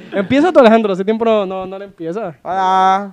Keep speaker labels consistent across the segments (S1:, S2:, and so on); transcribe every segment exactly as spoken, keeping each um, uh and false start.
S1: Empieza tú, Alejandro. Hace tiempo no, no, no le empieza.
S2: Hola.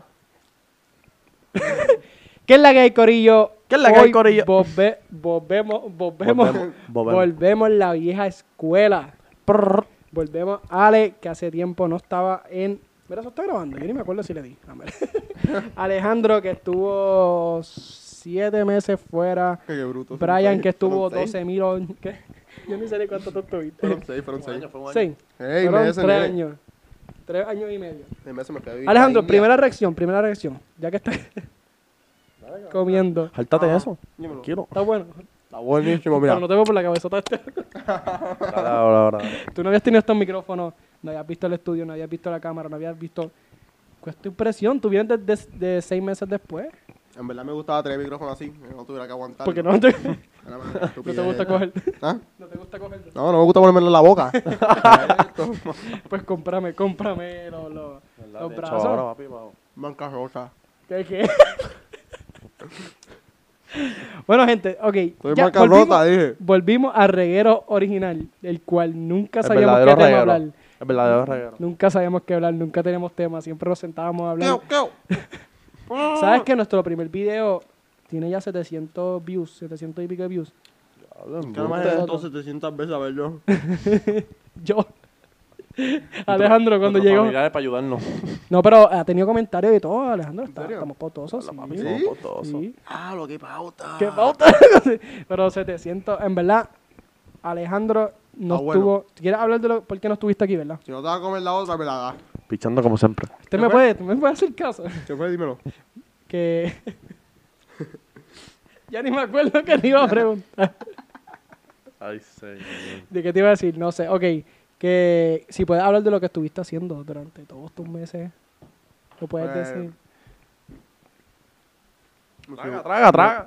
S1: ¿Qué es la que hay, corillo?
S2: ¿Qué es la que hay,
S1: Hoy
S2: corillo?
S1: volve- volvemos, volvemos,
S3: Volvemos, volvemos.
S1: volvemos a la vieja escuela.
S2: Prrr.
S1: Volvemos a Ale, que hace tiempo no estaba en... Mira, eso está grabando. Yo ni me acuerdo si le di. A ver. Alejandro, que estuvo siete meses fuera.
S2: Qué bruto.
S1: Brian, que estuvo
S2: Fueron seis.
S1: doce mil... o- ¿qué? Yo ni sé ni cuánto tú estuviste.
S2: Fueron seis, fueron seis.
S1: Seis.
S2: Ey,
S1: Fueron
S2: meses,
S1: tres
S2: nene.
S1: años. Tres años y medio.
S2: Seis meses me fui a vivir
S1: Alejandro,
S2: a India.
S1: primera reacción, primera reacción. Ya que estás comiendo.
S3: Jáltate
S2: Ah.
S3: eso.
S2: Dímelo.
S3: Tranquilo.
S1: Está bueno.
S2: Está buenísimo, mira.
S1: Pero no te veo por la cabezota.
S3: Ahora, ahora, ahora.
S1: Tú no habías tenido estos micrófonos, no habías visto el estudio, no habías visto la cámara, no habías visto... ¿Cuál es tu impresión? ¿Tú vienes de, de- de seis meses después?
S2: En verdad me gustaba tener el micrófono así, que no tuviera que aguantar.
S1: Porque no te,
S2: No
S1: no te gusta coger.
S2: ¿Ah?
S1: No te gusta coger.
S2: No, no me gusta ponérmelo en la boca.
S1: Pues cómprame, cómprame los, los, los
S3: De hecho,
S1: brazos.
S3: ahora, papi, vamos.
S2: Banca rosa.
S1: ¿Qué, qué? Bueno, gente, ok.
S2: Soy
S1: ya
S2: banca rosa, dije.
S1: volvimos al reguero original, el cual nunca
S3: El
S1: sabíamos qué
S3: verdadero
S1: tema
S3: reguero.
S1: hablar.
S3: El verdadero reguero.
S1: Nunca sabíamos qué hablar, nunca teníamos tema, siempre nos sentábamos a hablar.
S2: ¿Qué? ¿Qué?
S1: ¿Sabes que nuestro primer video tiene ya setecientos views, setecientos y pico de views?
S2: Que no me
S1: Embuste.
S2: intentó setecientas veces a verlo.
S1: Yo. Alejandro, cuando
S3: Nuestros
S1: llegó.
S3: familiares para ayudarnos.
S1: No, pero ha tenido comentarios y todo, Alejandro. Está,
S2: serio?
S1: estamos potosos.
S3: La
S1: Sí,
S3: papi,
S2: ¿Sí?
S3: somos potosos.
S1: sí.
S2: Ah, lo que pauta.
S1: ¿Qué pauta? Pero setecientos, en verdad, Alejandro no
S2: Ah, bueno.
S1: estuvo. ¿Quieres hablar de lo, por qué no estuviste aquí, verdad?
S2: Si no te vas a comer la otra, me la das.
S3: Pichando como siempre.
S1: Usted
S2: ¿Qué
S1: me
S2: fue?
S1: puede, tú me puede hacer caso.
S2: ¿Qué fue? Dímelo.
S1: Que. Ya ni me acuerdo que te iba a preguntar.
S3: Ay, señor.
S1: ¿De qué te iba a decir? No sé. Ok. Que si puedes hablar de lo que estuviste haciendo durante todos tus meses, lo puedes
S2: Pues,
S1: decir.
S2: Me fui,
S3: Traga, traga, traga.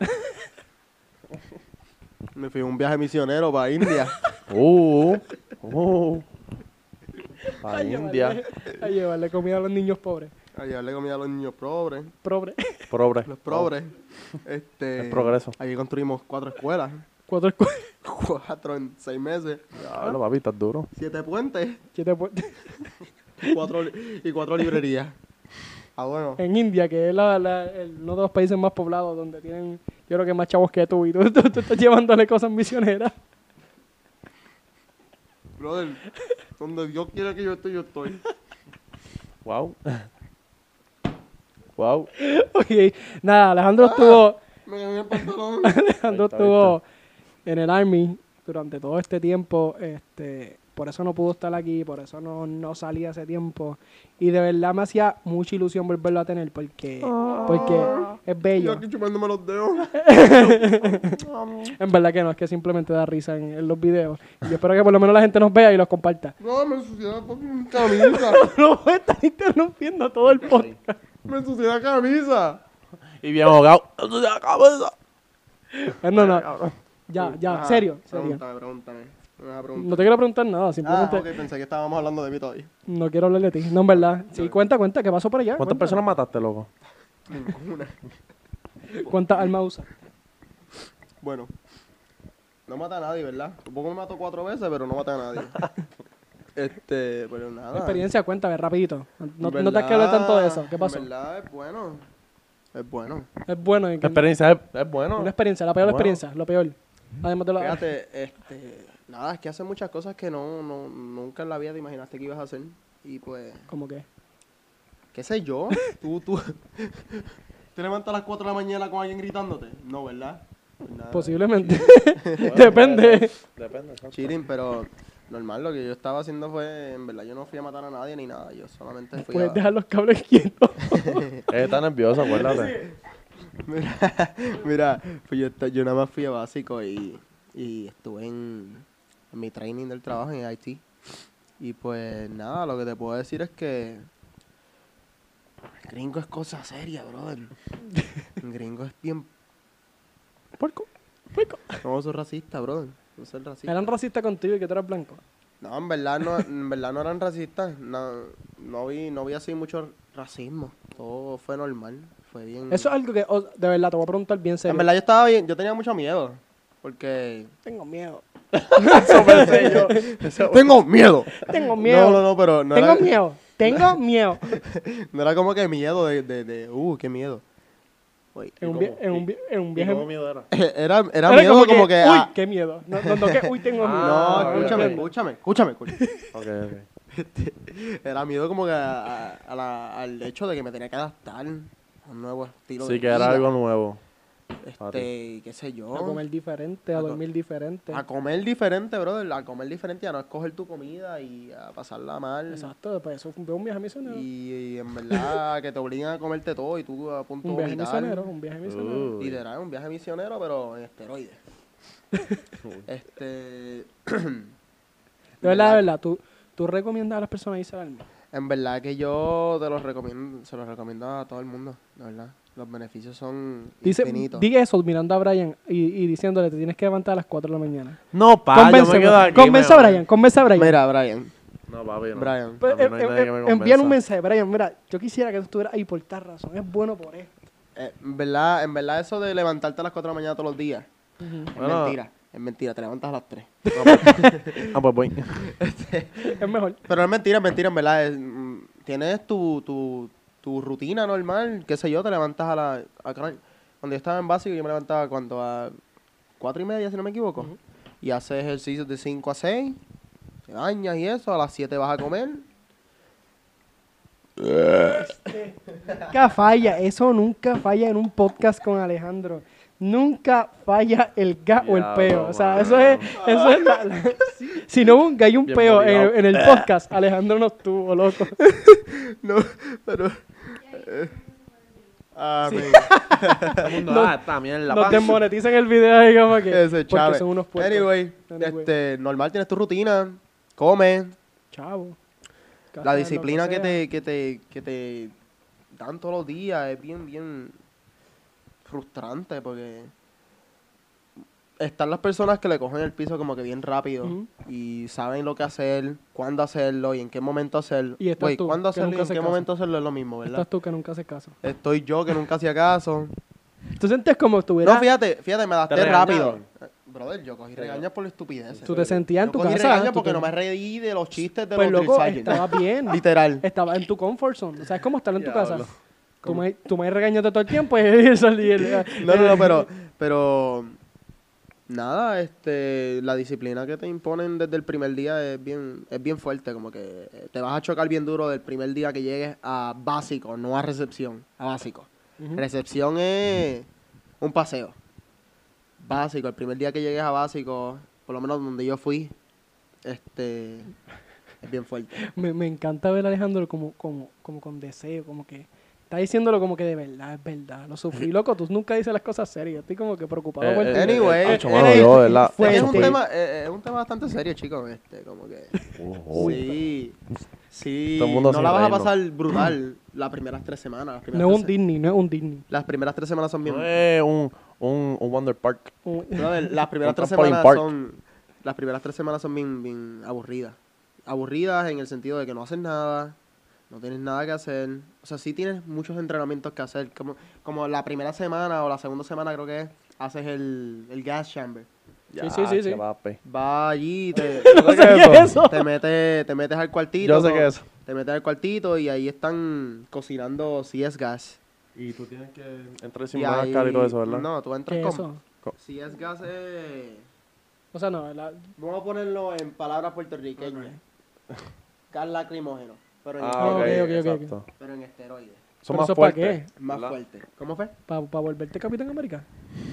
S2: me fui a un viaje misionero para India.
S3: Uh, uh. A
S1: A
S3: India.
S1: llevarle- A llevarle comida a los niños pobres.
S2: A llevarle comida a los niños pobres.
S1: Pobre.
S3: Pobre.
S2: Los pobres. Este,
S3: El progreso.
S2: Allí construimos cuatro escuelas.
S1: Cuatro escuelas.
S2: Cuatro en seis meses.
S3: Diablo, papi, estás duro.
S2: Siete puentes.
S1: Siete pu-
S2: Y cuatro, li- y cuatro librerías. Ah, bueno.
S1: En India, que es la, la- el- uno de los países más poblados donde tienen, yo creo que más chavos que tú. Y tú, tú- tú estás llevándole cosas misioneras.
S2: Brother, donde Dios quiere que yo esté, yo estoy.
S3: Wow. Wow.
S1: Ok. Nada, Alejandro estuvo.
S2: Me gané el pantalón.
S1: Alejandro
S3: Ahí está,
S1: estuvo en el Army durante todo este tiempo. Este, por eso no pudo estar aquí, por eso no, no salía hace tiempo. Y de verdad me hacía mucha ilusión volverlo a tener porque, porque es
S2: Yo
S1: bello.
S2: aquí chupándome los dedos.
S1: En verdad que no, es que simplemente da risa en, en los videos. Y yo espero que por lo menos la gente nos vea y los comparta.
S2: No, me ensucié la fucking camisa.
S1: No me están interrumpiendo todo el podcast.
S2: Me ensucié la camisa.
S3: Y bien ahogado. ¡La cabeza!
S1: Eh, No, no. Ya, ya,
S2: Ajá,
S1: serio, serio.
S2: Pregúntame, pregúntame. Me vas a preguntar.
S1: No te quiero preguntar nada,
S2: Ah,
S1: simplemente
S2: ok, pensé que estábamos hablando de mí todavía.
S1: no quiero hablar de ti. No, en verdad. Sí, cuenta, cuenta, ¿qué pasó por allá?
S3: ¿Cuántas
S1: Cuenta.
S3: personas mataste, loco?
S2: Ninguna.
S1: ¿Cuántas armas usas?
S2: Bueno, no mata a nadie, ¿verdad? Supongo que me mató cuatro veces, pero no mata a nadie. este, pero nada.
S1: Experiencia, cuéntame, rapidito. No,
S2: En
S1: no te has que hablar
S2: verdad-
S1: tanto de eso. ¿Qué pasó?
S2: En verdad es bueno. Es bueno.
S1: Es bueno. y que-
S3: La experiencia es, es bueno.
S1: Una experiencia, la peor
S3: Bueno.
S1: experiencia, lo peor. Además de la...
S2: Fíjate, este, nada, es que hace muchas cosas que no, no, nunca en la vida te imaginaste que ibas a hacer. Y pues,
S1: ¿Cómo que?
S2: qué sé yo, tú, tú, ¿te levantas a las cuatro de la mañana con alguien gritándote? No, ¿verdad? Pues nada.
S1: Posiblemente.
S3: Bueno,
S1: Depende.
S3: Depende. exacto.
S2: Chilling, pero normal, lo que yo estaba haciendo fue, en verdad, yo no fui a matar a nadie ni nada, yo solamente fui
S1: Puedes
S2: a...
S1: dejar los cables quietos.
S3: Eh, está nervioso, acuérdate.
S2: Mira, mira, pues yo, esta- yo nada más fui a básico y, y estuve en, en mi training del trabajo en I T. Y pues nada, lo que te puedo decir es que el gringo es cosa seria, brother. El gringo es bien...
S1: Puerco. Puerco.
S2: No, soy racista, brother. No soy racista.
S1: Eran racistas contigo y que tú eras blanco.
S2: No, en verdad no, en verdad no eran racistas. No, no vi, no vi así mucho racismo. Todo fue normal. Fue bien...
S1: Eso es algo que, oh, de verdad, te voy a preguntar bien serio.
S2: En verdad yo estaba bien, yo tenía mucho miedo. Porque
S1: Tengo miedo.
S3: Eso pensé yo. Eso-
S2: Tengo miedo.
S1: Tengo miedo.
S2: No, no, no, pero no
S1: Tengo
S2: era,
S1: miedo. Tengo miedo.
S2: no era como que miedo de, de, de uh, qué miedo. Oye,
S1: En un,
S3: cómo?
S1: vi- en un, vi- en un
S3: ¿Y
S1: viaje.
S3: cómo miedo era?
S2: Era, era,
S1: Era
S2: miedo como que,
S1: uy,
S2: ah,
S1: qué miedo. No, no, no, que, uy, tengo miedo.
S3: Ah,
S2: no,
S3: ok,
S2: escúchame,
S3: ok.
S2: escúchame, escúchame, escúchame.
S3: Ok, ok.
S2: Era miedo como que a, a- a la- al hecho de que me tenía que adaptar a un nuevo estilo de
S3: Sí, que era
S2: vida.
S3: algo nuevo.
S2: Este, qué sé yo.
S1: A comer diferente, a
S2: A co-
S1: dormir diferente.
S2: A comer diferente, brother. A comer diferente, a no escoger tu comida y a pasarla mal.
S1: Exacto, pues eso fue un viaje misionero.
S2: Y, y en verdad que te obligan a comerte todo y tú a punto
S1: Un
S2: de
S1: viaje
S2: vomitar.
S1: misionero, un viaje misionero.
S3: Uy.
S2: Literal, un viaje misionero, pero en esteroides. este.
S1: De verdad, de verdad, ¿tú, tú recomiendas a las personas irse al alma.
S2: En verdad que yo te los recomiendo, se los recomiendo a todo el mundo, de verdad. Los beneficios son
S1: Dice,
S2: infinitos.
S1: di eso mirando a Brian y, y diciéndole, te tienes que levantar a las cuatro de la mañana.
S3: No, pa, yo me
S1: Convénceme,
S3: quedo aquí.
S1: convence a
S3: mejor.
S1: Brian, convence a Brian.
S2: Mira, Brian.
S3: No, papi, no.
S2: Brian.
S1: Pues,
S3: A mí no hay
S1: eh,
S3: nadie
S1: eh,
S3: que me
S1: envíale
S3: convenza.
S1: un mensaje, Brian, mira, yo quisiera que tú estuvieras ahí por tal razón, es bueno por esto.
S2: Eh, en verdad, en verdad eso de levantarte a las cuatro de la mañana todos los días, es
S3: Bueno.
S2: mentira. Es mentira, te levantas a las tres.
S3: Ah, pues voy.
S1: Es mejor.
S2: Pero es mentira, es mentira, en verdad. es, mm, tienes tu, tu, tu rutina normal, qué sé yo, te levantas a la... a- cuando yo estaba en básico, yo me levantaba, ¿cuánto? A cuatro y media, si no me equivoco. Y haces ejercicios de cinco a seis, te bañas y eso, a las siete vas a comer.
S1: Nunca falla, eso nunca falla en un podcast con Alejandro. Nunca falla el ga o el
S3: Diablo,
S1: peo. O sea,
S3: mano.
S1: eso es, eso es la- la- si no hubo un gallo y un
S3: Bien
S1: peo en,
S3: motivado.
S1: en el podcast, Alejandro no estuvo, loco.
S2: No, pero... eh, amén.
S3: Todo el mundo,
S1: Nos-
S3: ah, esta mierda,
S1: Nos
S3: pa.
S1: desmonetizan el video ahí como que.
S2: Ese
S1: porque
S2: chave.
S1: son unos puercos.
S2: Anyway,
S1: Anyway.
S2: este, normal tienes tu rutina, comes.
S1: Chavo.
S2: La
S1: Gastas en lo
S2: disciplina que
S1: sea.
S2: te, que te, que te dan todos los días es bien, bien frustrante porque están las personas que le cogen el piso como que bien rápido
S1: Ujú.
S2: y saben lo que hacer, cuándo hacerlo y en qué momento hacerlo.
S1: Y estás
S2: Wait,
S1: tú,
S2: cuándo
S1: que
S2: hacerlo y
S1: nunca
S2: en
S1: haces
S2: qué
S1: caso.
S2: momento hacerlo es lo mismo, ¿verdad?
S1: Estás tú que nunca haces caso.
S2: Estoy yo que nunca hacía caso.
S1: Tú sientes como si estuvieras.
S2: No, fíjate, fíjate, me adapté
S3: ¿Te
S2: rápido.
S3: regañaron?
S2: Eh, Brother, yo cogí regañas por estupideces.
S1: Tú te sentías en
S2: Yo
S1: tu
S2: cogí
S1: casa.
S2: regañas
S1: tú
S2: porque
S1: te-
S2: no me reí de los chistes de
S1: Pues
S2: los
S1: loco,
S2: drill sergeant.
S1: estaba bien.
S2: Literal.
S1: Estaba en tu comfort zone. ¿Sabes cómo estar en tu casa?
S3: Diablo.
S1: Tu maíz, tu maíz regañándote todo el tiempo y eso y el-
S2: No, no, no, pero, pero nada, este, la disciplina que te imponen desde el primer día es bien, es bien fuerte, como que te vas a chocar bien duro del primer día que llegues a básico, no a recepción, a básico.
S1: Ujú.
S2: Recepción es un paseo. Básico, el primer día que llegues a básico, por lo menos donde yo fui, este, es bien fuerte.
S1: Me, me encanta ver a Alejandro como, como, como con deseo, como que está diciéndolo como que de verdad, es verdad. Lo sufrí, loco. Tú nunca dices las cosas serias. Yo estoy como que preocupado
S3: Eh,
S1: por
S3: eh,
S1: ti.
S2: Anyway,
S3: eh, acho,
S2: eh,
S3: mano,
S2: eh,
S3: yo, de verdad.
S2: Es que es un
S1: Fuerte.
S2: tema, eh, es un tema bastante serio, chicos, este, como que...
S3: Oh,
S2: Sí, sí.
S3: Todo el mundo
S2: no
S3: sin
S2: la vas a
S3: reírnos.
S2: pasar brutal las primeras tres semanas. Las primeras,
S1: No es un
S2: tres,
S1: Disney, no es un Disney.
S2: las primeras tres semanas son bien...
S3: No es un, un, un Wonder Park.
S1: Un-
S2: Brother, las primeras
S3: Un
S2: tres
S3: trampoline
S2: semanas
S3: park.
S2: son... Las primeras tres semanas son bien, bien aburridas. Aburridas en el sentido de que no haces nada, no tienes nada que hacer. O sea, sí tienes muchos entrenamientos que hacer. Como, como la primera semana o la segunda semana creo que es, haces el, el gas chamber.
S1: Sí, sí, sí, sí.
S3: che, papi.
S2: Va allí, te,
S1: No sé qué es eso.
S2: te, metes, te metes al cuartito.
S3: Yo sé
S2: ¿no?
S3: que es.
S2: Te metes al cuartito y ahí están cocinando C S gas.
S3: Y tú tienes que entrar sin
S2: Y
S3: máscara
S2: ahí-
S3: y todo eso, ¿verdad?
S2: No, tú
S1: ¿Qué
S2: entras
S1: es
S2: con...
S1: eso?
S2: C S gas es...
S1: O sea, no, la-
S2: Vamos a ponerlo en palabras puertorriqueñas. Gas lacrimógeno. Pero en,
S3: Ah, ok,
S1: ok, ok, ok,
S3: exacto.
S2: pero en esteroides.
S3: Son
S1: ¿Pero
S3: más
S1: eso para
S3: fuertes.
S1: qué?
S2: Más
S3: ¿verdad?
S2: fuerte. ¿Cómo fue?
S1: ¿Para volverte Capitán América?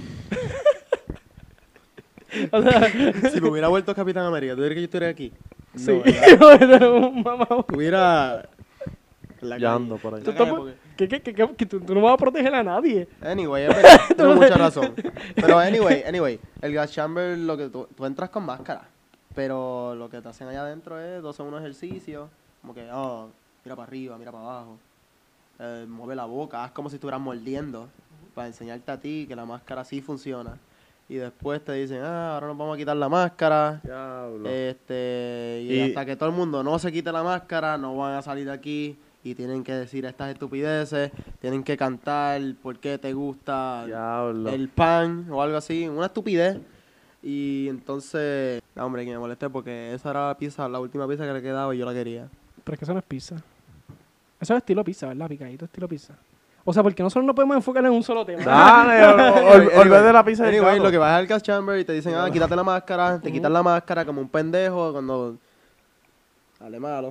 S1: O sea,
S2: Si me hubiera vuelto Capitán América, ¿tú crees que yo estuviera aquí?
S1: sí.
S2: ¿verdad?
S1: Un mamá.
S2: Estuviera... en la
S3: Ya
S2: calle.
S3: ando por ahí.
S2: En
S1: Tú,
S2: la calle
S1: estás-
S2: porque-
S1: ¿Qué, qué, qué, qué- que tú, tú no vas a proteger a nadie.
S2: Anyway, es verdad, tienes mucha razón. Pero anyway, anyway, el gas chamber, lo que tú, tú entras con máscara, pero lo que te hacen allá adentro es dos unos ejercicios, como que, oh, mira para arriba, mira para abajo, eh, mueve la boca, haz como si estuvieras mordiendo, para enseñarte a ti que la máscara sí funciona. Y después te dicen, ah, ahora nos vamos a quitar la máscara.
S3: Diablo.
S2: Este, y,
S3: Y-
S2: hasta que todo el mundo no se quite la máscara, no van a salir de aquí y tienen que decir estas estupideces, tienen que cantar por qué te gusta
S3: Diablo.
S2: el pan o algo así, una estupidez. Y entonces, no, hombre, que me molesté porque esa era la pizza, la última pizza que le quedaba y yo la quería.
S1: Pero es que eso no es pizza. Eso es estilo pizza, ¿verdad? Picadito estilo pizza. O sea, porque nosotros no podemos enfocar en un solo tema.
S3: Dale, ol- ol-
S2: Anyway,
S3: olvídate de la pizza del
S2: Anyway,
S3: carro.
S2: lo que vas al gas chamber y te dicen, ah, quítate la máscara, te quitan la máscara como un pendejo cuando hable malo.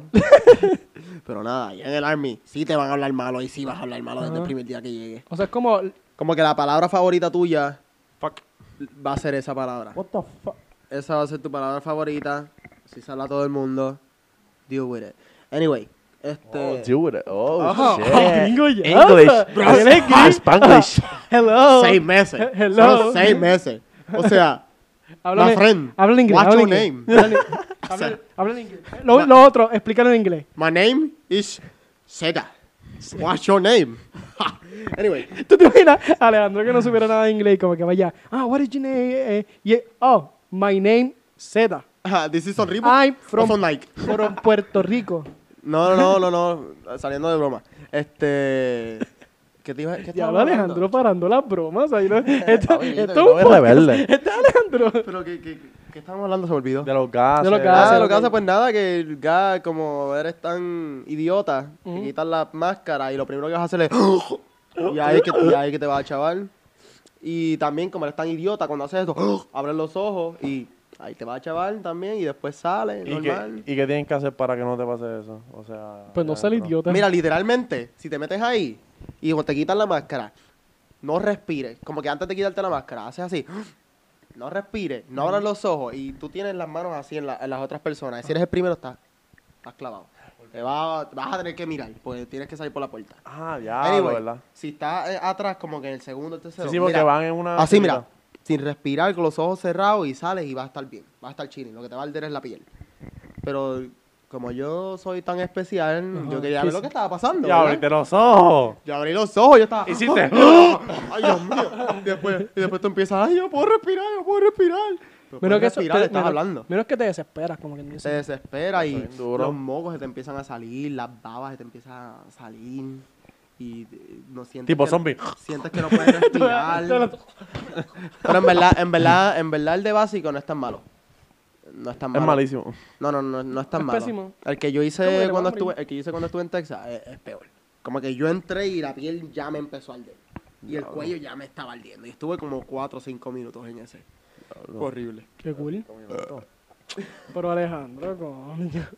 S2: Pero nada, ya en el Army sí te van a hablar malo y sí vas a hablar malo desde el
S1: Ajá.
S2: primer día que llegue.
S1: O sea, es como...
S2: Como que la palabra favorita tuya
S3: Fuck.
S2: va a ser esa palabra.
S1: What the fuck?
S2: Esa va a ser tu palabra favorita. Si se habla a todo el mundo, deal with it. Anyway, este...
S3: Oh, deal with it. Oh,
S2: Ajá.
S3: shit.
S1: Oh, gringo ya.
S3: English.
S1: Bro, eres
S3: Ah,
S1: gringo.
S3: Spanglish.
S1: Hello.
S2: Seis meses.
S1: Hello.
S2: Son seis meses. O sea,
S1: Háblame-
S2: my friend,
S1: Habla en inglés.
S2: what's
S1: habla
S2: your
S1: en
S2: name?
S1: inglés. Habla en- habla- Habla en inglés. Lo, lo otro, explícalo en inglés.
S2: My name is Sega. What's your name? Anyway,
S1: ¿Tú te imaginas a Alejandro que no supiera nada de inglés y como que vaya, ah, what is your name? Eh, yeah. Oh, my name, Zeta.
S2: uh, this is on Reebok
S1: I'm
S2: o
S1: from,
S2: son Nike.
S1: from Puerto Rico.
S2: No, no, no, no, no, saliendo de broma. Este... ¿Qué te iba qué
S1: Ya
S2: estábamos
S1: habla
S2: hablando?
S1: Alejandro parando las bromas. Ahí, ¿no? Esto,
S2: Papi,
S1: esto es
S3: no
S1: un
S3: eres
S1: podcast.
S3: rebelde.
S1: Este es Alejandro.
S2: Pero ¿qué, qué, qué estábamos hablando? Se me olvidó.
S3: De los gases.
S1: De los
S2: Ah,
S1: gases.
S2: lo que
S1: ok.
S2: hace, pues nada, que el gas, como eres tan idiota,
S1: Ujú.
S2: te quitas la máscara y lo primero que vas a hacer es... y ahí es que, y ahí es que te va a chaval. Y también, como eres tan idiota, cuando haces esto, abres los ojos y ahí te va a chaval también y después sale,
S3: ¿Y
S2: normal.
S3: qué, ¿Y qué tienen que hacer para que no te pase eso? O sea...
S1: Pues no
S3: ya
S1: ser
S3: dentro.
S1: idiota.
S2: Mira, literalmente, si te metes ahí y cuando te quitas la máscara, no respires. Como que antes de quitarte la máscara, haces así... No respires, no abras los ojos y tú tienes las manos así en, la- en las otras personas. Si eres el primero, estás, estás clavado. Te va- vas a tener que mirar, porque tienes que salir por la puerta.
S3: Ah, ya,
S2: Anyway,
S3: ¿verdad?
S2: si estás eh, atrás, como que en el segundo, el tercero.
S3: Sí, sí, porque
S2: mira,
S3: van en una...
S2: así,
S3: filita.
S2: mira, sin respirar, con los ojos cerrados y sales y vas a estar bien. Vas a estar chilling. Lo que te va a arder es la piel. Pero como yo soy tan especial,
S1: Ajá,
S2: yo quería ver
S1: sí,
S2: lo que estaba pasando.
S3: Ya,
S2: ¿verdad?
S3: abriste los ojos.
S2: Yo abrí los ojos, yo estaba...
S3: Hiciste...
S2: ¡Ay, Dios mío! Y después, y después tú empiezas, ¡ay, yo puedo respirar, yo puedo respirar! Pero
S1: Menos
S2: puedes
S1: que eso-
S2: respirar,
S1: te-
S2: estás
S1: menos-
S2: hablando.
S1: Menos que te desesperas, como que no
S2: Te
S1: sé.
S2: desespera y
S3: Eso es duro.
S2: los mocos se te empiezan a salir, las babas se te empiezan a salir y eh, no sientes
S3: Tipo
S2: que
S3: zombie.
S2: No, sientes que no puedes respirar. Pero en verdad, en verdad, en verdad el de básico no es tan malo. No es tan malo.
S3: Es malísimo.
S2: No, no, no, no es tan
S1: Es
S2: malo.
S1: pésimo.
S2: El que yo
S1: ¿Cómo que
S2: hice
S1: le
S2: cuando
S1: va a
S2: estuve, el que yo hice cuando estuve en Texas es, es peor. Como que yo entré y la piel ya me empezó a arder. Y el cuello ya me estaba ardiendo. Y estuve como cuatro o cinco minutos en ese. Fue horrible.
S1: Qué cool. Pero Alejandro, coño.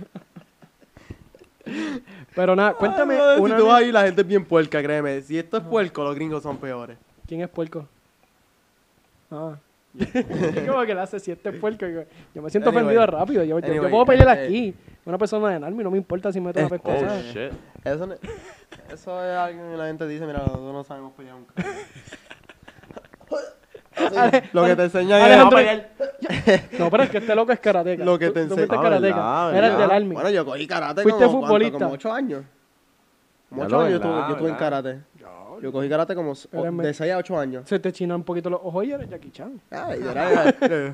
S1: Pero nada, cuéntame
S2: Ay,
S1: una
S2: si tú
S1: vez-
S2: vas ahí, la gente es bien puerca, créeme. Si esto es puerco, los gringos son peores.
S1: ¿Quién es puerco? Ah. Como que le hace si este es puerco. Yo, yo me siento
S2: Anyway.
S1: ofendido rápido. Yo, yo- yo
S2: Anyway,
S1: puedo pelear
S2: este-
S1: aquí. Una persona de Narmi, no me importa si me meto una
S2: Este-
S3: Oh,
S1: pescosa.
S3: shit.
S2: Eso, no- eso es algo que la gente dice, mira, nosotros no sabemos pelear nunca.
S1: Ale-
S2: Lo que te enseñan
S1: Alejandro-
S2: es...
S1: No, pero es que este loco es karateca.
S2: Lo que
S1: Tú-
S2: te
S1: tú
S2: enseña-
S1: fuiste
S3: Ah,
S1: karateca.
S3: verdad,
S1: Era el
S3: verdad.
S1: del Army.
S2: Bueno, yo cogí karate
S1: ¿Fuiste
S2: como, ¿cuánto?
S1: futbolista?
S2: Como ocho años. Como
S3: Ya
S2: ocho
S3: lo
S2: años yo
S3: verdad,
S2: tuve, yo tuve en
S3: verdad.
S2: karate. Yo cogí karate como s-
S1: Eres me-
S2: de seis a ocho años.
S1: Se te chinan un poquito los ojos y eres Jackie Chan.
S2: Ay, era- era-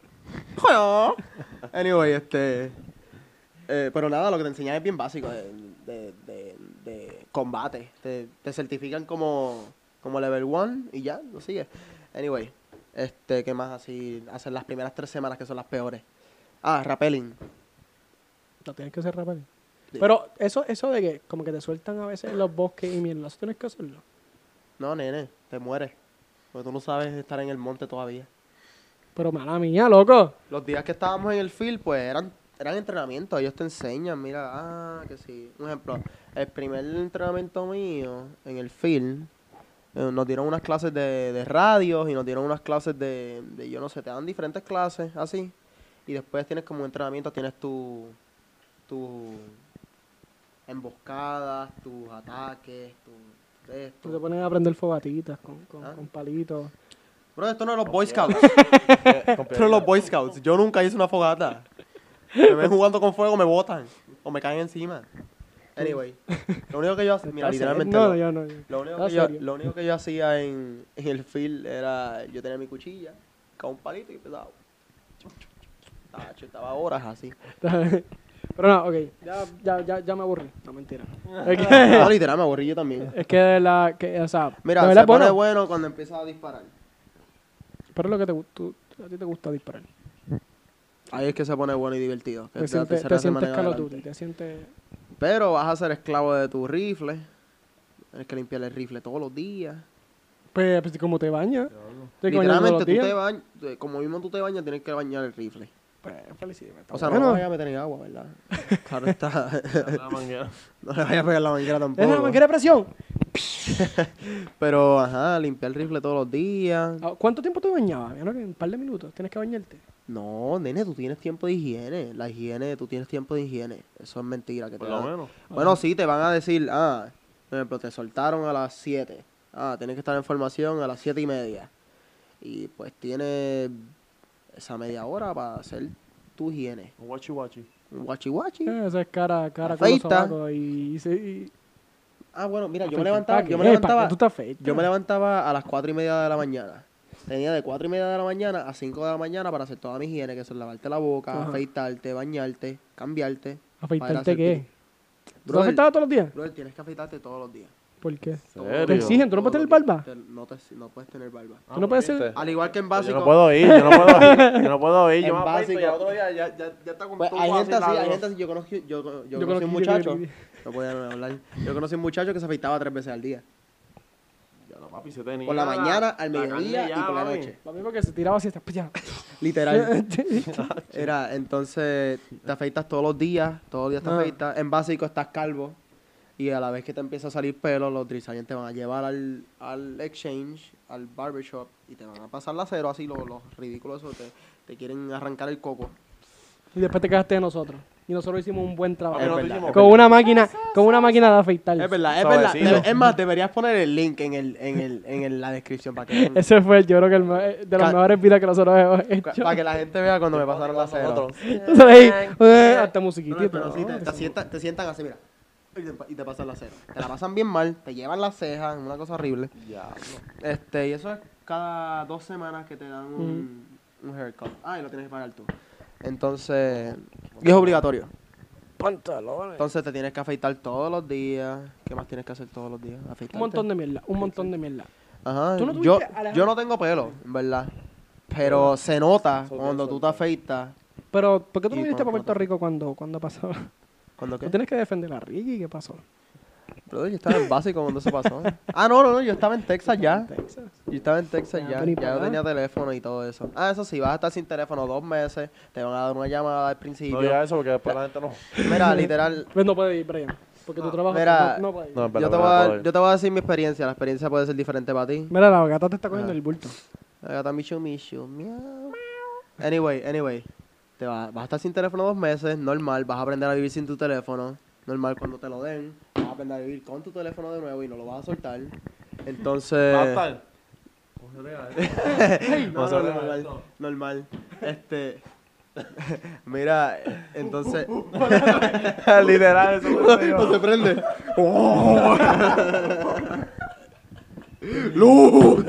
S2: Anyway, este... eh, pero nada, lo que te enseñan es bien básico de, de, de, de combate. Te, te certifican como, como level one y ya, lo sigues. Anyway, este, ¿qué más así? Hacen las primeras tres semanas que son las peores. Ah, rappelling.
S1: No tienes que ser rapero.
S2: Sí.
S1: Pero eso, eso de que como que te sueltan a veces en los bosques y mierda, eso tienes que hacerlo.
S2: No, nene, te mueres. Porque tú no sabes estar en el monte todavía.
S1: Pero mala mía, loco.
S2: Los días que estábamos en el field, pues eran, eran entrenamientos. Ellos te enseñan, mira, ah, que sí. Un ejemplo, el primer entrenamiento mío en el field, eh, nos dieron unas clases de, de radios y nos dieron unas clases de, de, yo no sé, te dan diferentes clases, así. Y después tienes como entrenamiento, tienes tu, tu emboscadas, tus ataques, tu de
S1: Tú te
S2: esto.
S1: pones a prender fogatitas con, con,
S2: Ah.
S1: con palitos.
S2: Bro, esto no es los Boy Scouts.
S3: Con
S2: Esto no es los Boy Scouts. Yo nunca hice una fogata. Me ven jugando con fuego, me botan. O me caen encima. Anyway, lo único que yo hacía, mira,
S1: ¿Estás serio?
S2: literalmente,
S1: No,
S2: lo,
S1: yo no. yo-
S2: lo único
S1: ¿estás
S2: que yo,
S1: serio?
S2: lo único que yo hacía en, en el field era, yo tenía mi cuchilla, con un palito y empezaba. Tacho, estaba horas así.
S1: Pero no, ok. Ya, ya, ya, ya me aburrí. No, mentira. Es que,
S2: No, literal, me aburrí yo también.
S1: es que de la... Que, o sea,
S2: Mira,
S1: de
S2: se
S1: verdad,
S2: pone
S1: bueno,
S2: bueno cuando empieza a disparar.
S1: pero lo que te gu- tú, A ti te gusta disparar.
S2: Ahí es que se pone bueno y divertido. que
S1: Te
S2: es de la
S1: sientes,
S2: tercera
S1: te
S2: semana
S1: sientes
S2: en
S1: Call of
S2: adelante.
S1: Duty, te sientes...
S2: Pero vas a ser esclavo de tu rifle. Tienes que limpiar el rifle todos los días.
S1: Pues, pues como te bañas. Tienes que bañarte todos
S2: Literalmente,
S1: los
S2: tú
S1: días.
S2: te bañas, como mismo tú te bañas, tienes que bañar el rifle.
S1: Pues, felicidades. está
S2: O sea,
S1: bueno.
S2: no lo vayas a meter en agua, ¿verdad? Claro está.
S3: La manguera.
S2: No le vayas a pegar la manguera
S1: ¿Es la
S2: tampoco.
S1: manguera de presión?
S2: Pero, ajá, limpiar el rifle todos los días.
S1: Ah, ¿Cuánto tiempo te bañabas? ¿No? Que Un par de minutos. Tienes que bañarte.
S2: No, nene, tú tienes tiempo de higiene. La higiene, tú tienes tiempo de higiene. Eso es mentira. Que te
S3: Por lo
S2: dan.
S3: menos.
S2: Bueno, sí, te van a decir, ah, por ejemplo, te soltaron a las siete. Ah, tienes que estar en formación a las siete y media. Y pues tienes esa media hora para hacer tu higiene.
S3: Un Wachi wachi.
S2: Un guachi guachi.
S1: Eh, Eso es cara, cara con
S2: Afeita.
S1: los sobacos y... y, se- y
S2: Ah, bueno, mira, yo
S1: afeita.
S2: me levantaba,
S1: ¿Pa'
S2: yo
S1: qué?
S2: me
S1: ¿Pa'
S2: levantaba,
S1: qué tú te afeitas?
S2: yo me levantaba a las cuatro y media de la mañana. Tenía de cuatro y media de la mañana a cinco de la mañana para hacer toda mi higiene, que es lavarte la boca,
S1: Ajá.
S2: afeitarte, bañarte, cambiarte.
S1: ¿Afeitarte qué? ¿Tú te
S2: Brother,
S1: afeitabas todos los días?
S2: brother, tienes que afeitarte todos los días.
S1: ¿Por qué?
S3: ¿Serio?
S1: ¿Te exigen? ¿Tú no puedes
S2: Todos
S1: tener
S2: los
S1: barba?
S2: días. Te- no, te, no puedes tener barba.
S1: ¿Tú no puedes ser-
S3: ¿viste?
S2: Al igual que en
S3: Pues
S2: básico.
S3: Yo no puedo ir, yo no puedo ir. Yo no puedo ir. Yo
S2: En
S3: me afeito y
S2: básico.
S3: al otro día ya, ya, ya está con
S2: Pues
S3: todo
S2: hay gente así,
S3: largo.
S2: hay gente así. Yo conocí, yo, yo,
S1: Yo
S2: conocí
S1: conocí-
S2: un
S1: yo
S2: muchacho.
S1: conocí-
S2: No podía hablar. Yo conocí un muchacho que se afeitaba tres veces al día.
S3: Ya no, papi, se tenía
S2: Por la mañana, al
S3: la
S2: mediodía
S3: carne
S2: y
S3: ya,
S2: por la
S3: papi.
S2: noche.
S1: Lo mismo que se tiraba así, está pues ya.
S2: Literal. Era, entonces, te afeitas todos los días, todos los días te
S1: Ah.
S2: afeitas. En básico estás calvo. Y a la vez que te empieza a salir pelo, los drill te van a llevar al, al exchange, al barbershop, y te van a pasar la cero, así los, los ridículos esos, te, te quieren arrancar el coco.
S1: Y después te quedaste de nosotros. Y nosotros hicimos un buen trabajo.
S3: Papi, no te
S2: verdad,
S3: hicimos-
S1: Con una máquina, con una máquina de afeitar.
S2: Es verdad, es verdad.
S3: Suavecito.
S2: Debe- es más, deberías poner el link en el, en el, en el- la descripción para que, vean-
S1: Ese fue, yo creo que el me- de los
S2: Ca-
S1: mejores videos que nosotros hemos hecho.
S2: para que la gente vea cuando me pasaron la cero.
S3: Nosotros.
S1: Entonces ahí, eh, hasta musiquitito.
S2: No, pero sí, te,
S1: ¿no?
S2: te sientan, te sientan así, mira. Y te, y te pasan la cero. Te la pasan bien mal, te llevan las cejas, una cosa horrible.
S3: Diablo.
S2: Este, y eso es cada dos semanas que te dan un, un haircut. Ah, y lo tienes que pagar tú. Entonces, y es obligatorio.
S1: Pantalones.
S2: Entonces te tienes que afeitar todos los días. ¿Qué más tienes que hacer todos los días? Afeitarte.
S1: Un montón de mierda, un montón de mierda.
S2: Ajá.
S1: ¿Tú no
S2: yo,
S1: tuviste, Alejandro?
S2: yo no tengo pelo, en verdad. Pero se nota cuando tú te afeitas.
S1: Pero, ¿por qué tú no
S2: Y
S1: viniste para
S2: cuando-
S1: Puerto Rico cuando, cuando pasó?
S2: ¿Cuándo
S1: Tú
S2: qué?
S1: tienes que defender a Ricky, ¿qué pasó?
S2: Brother, yo estaba en básico cuando eso pasó. Ah, no, no, no, yo estaba en Texas ya.
S1: Texas.
S2: Yo estaba en Texas
S1: Ya,
S2: ya.
S1: pero ¿y
S2: Ya
S1: para
S2: yo
S1: acá?
S2: tenía teléfono y todo eso. Ah, eso sí, vas a estar sin teléfono dos meses. Te van a dar una llamada al principio.
S3: No digas eso porque después la gente no.
S2: Mira, literal.
S1: Pues no puedes ir, Brian. Porque tu trabajo
S2: Mira,
S1: no, no puede ir.
S3: No, espera,
S2: Yo te,
S3: espera,
S2: voy a,
S3: espera.
S2: yo te voy a decir mi experiencia. La experiencia puede ser diferente para ti.
S1: Mira, la gata te está cogiendo
S2: Ah.
S1: el bulto.
S2: La gata Michu Michu. Miau. Anyway, anyway. Te va- vas a estar sin teléfono dos meses, normal. Vas a aprender a vivir sin tu teléfono. Normal, cuando te lo den, vas a aprender a vivir con tu teléfono de nuevo y no lo vas a soltar. Entonces...
S3: Va a estar.
S2: No,
S3: No se
S2: no,
S3: vea
S2: normal,
S3: esto.
S2: normal. Este... Mira, entonces...
S3: Literal, eso fue lo que
S2: No
S3: yo-
S2: se prende. ¡Oh! ¡Luz!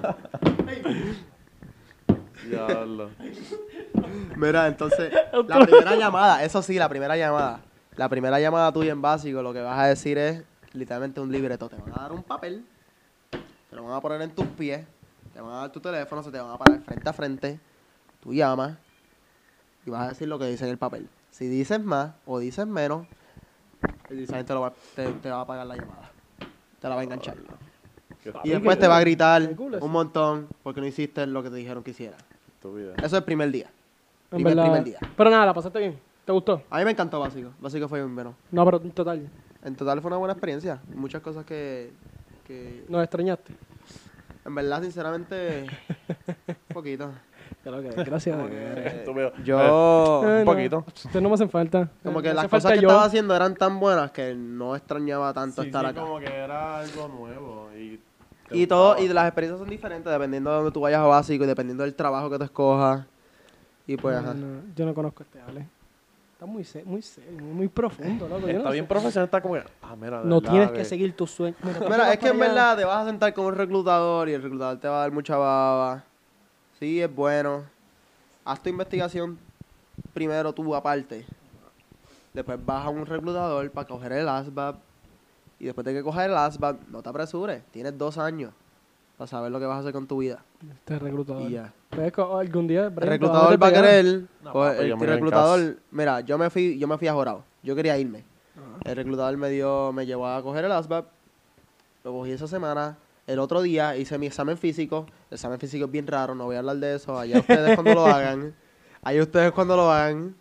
S3: Diablo.
S2: Mira, entonces, la primera llamada, eso sí, la primera llamada. La primera llamada tuya en básico, lo que vas a decir es literalmente un libreto. Te van a dar un papel, te lo van a poner en tus pies, te van a dar tu teléfono, se te van a parar frente a frente. Tú llamas y vas a decir lo que dice en el papel. Si dices más o dices menos, el design te, lo va, te, te va a pagar la llamada. Te la va a enganchar.
S3: Qué
S2: Y después te va a gritar
S1: Qué cool eso.
S2: un montón porque no hiciste lo que te dijeron que hicieras.
S3: estúpida.
S2: Eso es el primer día.
S1: En
S2: Primer,
S1: verdad.
S2: primer día.
S1: Pero nada, la pasaste bien. ¿Te gustó?
S2: A mí me encantó Básico. Básico fue bien bueno.
S1: No, pero en total.
S2: En total fue una buena experiencia. Muchas cosas que, que
S1: ¿Nos extrañaste?
S2: en verdad, sinceramente, un poquito.
S1: Claro que gracias.
S2: Como
S1: de
S2: que-
S1: que-
S3: Estúpido.
S2: Yo,
S1: Eh,
S3: un
S1: no,
S3: poquito.
S1: Ustedes no me hacen falta.
S2: como
S1: Eh,
S2: que
S1: me
S2: las
S1: hace
S2: cosas
S1: falta
S2: que
S1: yo.
S2: estaba haciendo eran tan buenas que no extrañaba tanto
S3: Sí,
S2: estar
S3: sí,
S2: acá.
S3: como que era algo nuevo. Y, te
S2: Y todo,
S3: gustaba.
S2: y las experiencias son diferentes dependiendo de donde tú vayas a Básico y dependiendo del trabajo que tú escojas. Y pues,
S1: No,
S2: ajá.
S1: no, yo no conozco este Ale. Está muy serio, muy serio, muy, muy profundo, loco. Yo
S3: Está
S1: no
S3: bien
S1: sé.
S3: profesional, está como que. Ah, mira, de
S1: No
S3: verdad
S1: tienes que seguir tus sueños. Mira, tú
S2: Mira,
S1: vas
S2: es que en
S1: para allá.
S2: verdad te vas a sentar con un reclutador y el reclutador te va a dar mucha baba. Sí, es bueno. Haz tu investigación primero tú aparte. Después vas a un reclutador para coger el A S V A B. Y después de que coger el A S V A B, no te apresures. Tienes dos años. para saber lo que vas a hacer con tu vida.
S1: Este reclutador.
S2: Y ya.
S1: Pues, co- algún día,
S2: El
S1: Brian,
S2: reclutador
S1: te
S2: va a
S1: vas a
S2: querer,
S3: No,
S2: pues,
S3: papi,
S2: el
S3: yo me quedo en
S2: reclutador, mira, yo me fui, yo me fui a Jorado, yo quería irme. El reclutador me dio, me llevó a coger el ASVAB, lo cogí esa semana, el otro día hice mi examen físico, el examen físico es bien raro, no voy a hablar de eso, allá ustedes cuando lo hagan, allá ustedes cuando lo hagan,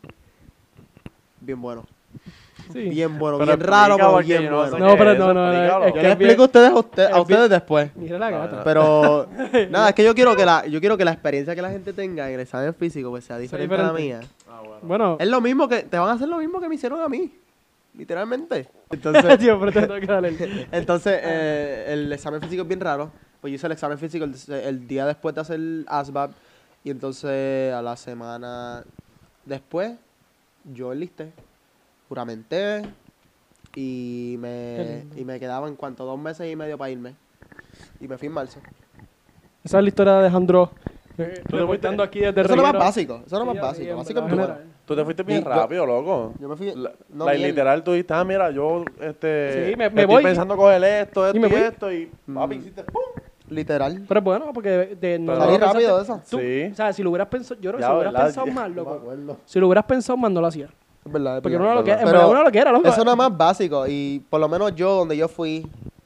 S2: bien bueno,
S1: Sí.
S2: bien bueno,
S3: Pero
S2: bien raro,
S3: explica,
S2: pero
S3: porque
S2: bien
S3: yo no
S2: bueno.
S3: sé
S1: No,
S3: qué
S1: pero
S3: es
S1: no,
S3: eso,
S1: no, no,
S3: explícalo.
S1: es
S2: Yo
S1: que
S2: les
S1: es bien-
S2: explico a ustedes, a, usted-
S1: es
S2: a ustedes
S1: bien-
S2: después.
S1: Mira la
S3: No,
S1: gata.
S3: no.
S2: Pero nada, es que yo quiero que la, yo quiero que la experiencia que la gente tenga en el examen físico pues sea diferente, a la
S1: diferente.
S2: mía.
S3: Ah, bueno.
S1: Bueno,
S2: Es lo mismo que, te van a hacer lo mismo que me hicieron a mí. Literalmente. Entonces,
S1: tío, pero te tengo que darle el-
S2: entonces eh, el examen físico es bien raro. Pues yo hice el examen físico el, el día después de hacer el ASVAB. Y entonces a la semana después yo enlisté, juramenté y
S1: Qué
S2: me,
S1: lindo.
S2: y me quedaban cuanto dos meses y medio para irme. Y me fui en marzo.
S1: Esa es la historia de Alejandro. Eh,
S3: te
S1: reportando aquí desde
S2: Eso es lo más
S1: Reguero.
S2: básico. Eso es lo más
S1: Sí,
S2: básico.
S1: en
S2: Básico
S1: verdad,
S2: es bueno.
S1: general.
S3: Tú te fuiste bien
S2: Y yo-
S3: rápido, loco.
S2: Yo me fui.
S3: La,
S2: no,
S3: la-
S2: bien.
S3: literal, tú dijiste, ah, mira, yo este,
S1: Sí, me- me
S3: estoy
S1: voy.
S3: pensando coger esto, esto
S1: me
S3: y,
S1: voy.
S3: esto, y papi,
S2: Mm.
S3: hiciste ¡pum!
S2: Literal.
S1: Pero es bueno, porque de, de- no,
S3: Pero-
S1: no
S2: Salí
S1: lo
S2: rápido de
S1: pensaste-
S2: esa.
S1: tú-
S3: Sí.
S1: O sea, si lo hubieras pensado, yo creo que
S3: Ya,
S1: si lo hubieras
S3: ¿verdad?
S1: pensado
S3: Ya,
S1: más,
S2: No me
S1: loco.
S2: acuerdo.
S1: Si lo hubieras pensado más, no lo hacía.
S2: Es verdad, es
S1: Porque
S2: verdad.
S1: uno lo que, en
S2: Pero
S1: verdad uno lo que era, loco.
S2: eso es lo más básico. Y por lo menos yo, donde yo fui,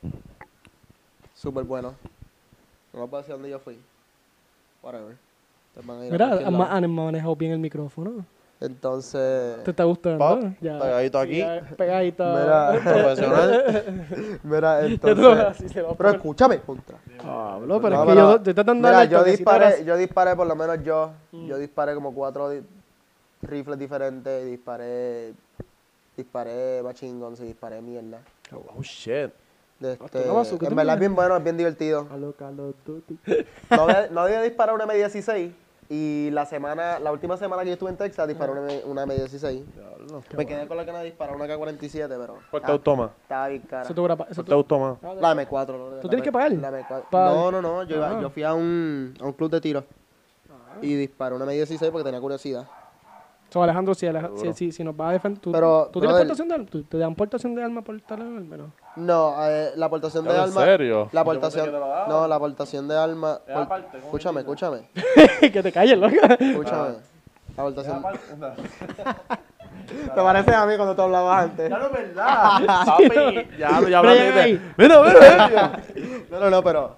S2: súper bueno. No me puedo decir dónde yo fui. Whatever. Ustedes van a ir a
S1: Mira,
S2: cualquier
S1: han,
S2: lado.
S1: han manejado bien el micrófono.
S2: Entonces,
S1: ¿Te está gustando?
S3: Pop,
S1: Ya.
S3: pegadito aquí.
S1: Ya, pegadito.
S2: Mira,
S3: Profesional.
S2: mira,
S1: Ya tú
S2: entonces.
S1: así se va a
S2: Pero
S1: poner.
S2: escúchame, contra.
S1: Pablo, pero
S2: No,
S1: es que
S2: pero-
S1: yo te estoy dando
S2: Mira,
S1: el
S2: yo
S1: toquecito de
S2: disparé,
S1: las-
S2: yo disparé, por lo menos yo,
S1: Mm.
S2: yo disparé como cuatro di- rifles diferentes, y disparé, disparé machine guns y disparé mierda.
S3: Oh, shit.
S2: De
S1: Hasta
S2: este,
S1: una bazooka,
S2: en
S1: ¿tú
S2: verdad es
S1: me-
S2: bien bueno, es bien divertido.
S1: A lo Call of Duty.
S2: No había, no había disparado una M dieciséis y la semana, la última semana que yo estuve en Texas disparé una, M- una M dieciséis.
S3: Diablo.
S2: Me quedé con la gana de disparar una K cuarenta y siete, pero
S3: Puerta
S2: estaba,
S3: automa.
S2: estaba bien cara.
S1: Eso te hubiera pa- eso
S3: Puerta
S1: te-
S3: automa.
S2: La M cuatro. ¿no?
S1: ¿Tú
S2: La
S1: tienes
S2: M-
S1: que pagar?
S2: la M cuatro.
S1: Pa-
S2: No, no, no, yo, iba-
S1: Ah.
S2: yo fui a un, a un club de tiro y disparé una M dieciséis porque tenía curiosidad.
S1: So, Alejandro, si, Aleja- si,
S3: Seguro.
S1: si, si nos va a defender, ¿tú,
S2: Pero,
S1: ¿tú tienes
S2: brother-
S1: portación de arma? ¿Tú- ¿Te dan portación de arma por estar en el menos?
S2: No, eh, la aportación de
S3: ¿En
S2: alma.
S3: serio?
S2: La
S3: Yo pensé
S2: aportación.
S3: que te lo daban.
S2: No, la aportación de alma.
S3: Es
S2: por-
S3: aparte, ¿cómo
S2: escúchame,
S3: dices?
S2: escúchame.
S1: Que te calles, loco.
S2: Escúchame. La aportación. ¿Te parece a mí cuando tú hablabas antes?
S3: Ya no es verdad. Papi, ya lo ya
S1: Brian
S3: hablaste.
S1: ahí.
S3: de- Mira, mira, mira.
S2: No, no, no, pero.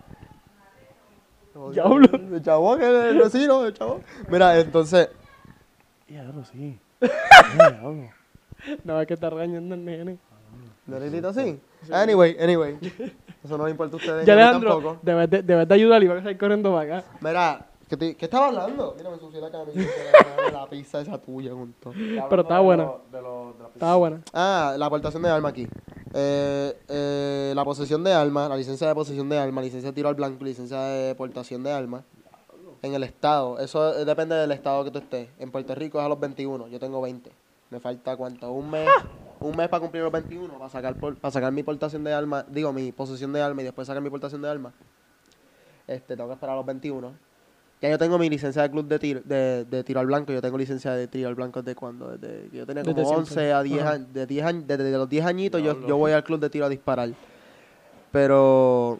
S1: Diablo.
S2: El chavo, que el vecino, el chavo. Mira, entonces.
S3: Diablo, sí. Diablo.
S1: No, es que está regañando el nene.
S2: ¿No le grito así? Anyway, anyway. Eso no le importa a ustedes.
S1: Ya,
S2: ni a mí
S1: Alejandro,
S2: tampoco.
S1: debes de, debes de ayudar y vas a salir corriendo para acá.
S2: Mira, ¿qué, te- ¿qué estaba hablando? Mira, me ensucié la camisa. La pizza esa tuya junto.
S1: Pero estaba buena.
S3: De lo- de lo- de la
S1: Estaba buena.
S2: Ah, la aportación de arma aquí. Eh, eh, la posesión de arma, la licencia de posesión de arma, licencia de tiro al blanco, licencia de portación de arma. En el estado, eso eh, depende del estado que tú estés. En Puerto Rico es a los veintiuno, yo tengo veinte. Me falta cuánto, un mes, un mes para cumplir los veintiuno, para sacar por- para sacar mi portación de arma, digo mi posesión de arma y después sacar mi portación de arma. Este, tengo que esperar a los veintiuno. Ya yo tengo mi licencia de club de tiro, de, de tiro al blanco, yo tengo licencia de tiro al blanco desde cuando, desde que yo tenía como
S1: Desde siempre.
S2: once a diez
S1: Ajá.
S2: años, de diez años, desde los diez añitos yo,
S3: Diablo.
S2: yo voy al club de tiro a disparar. Pero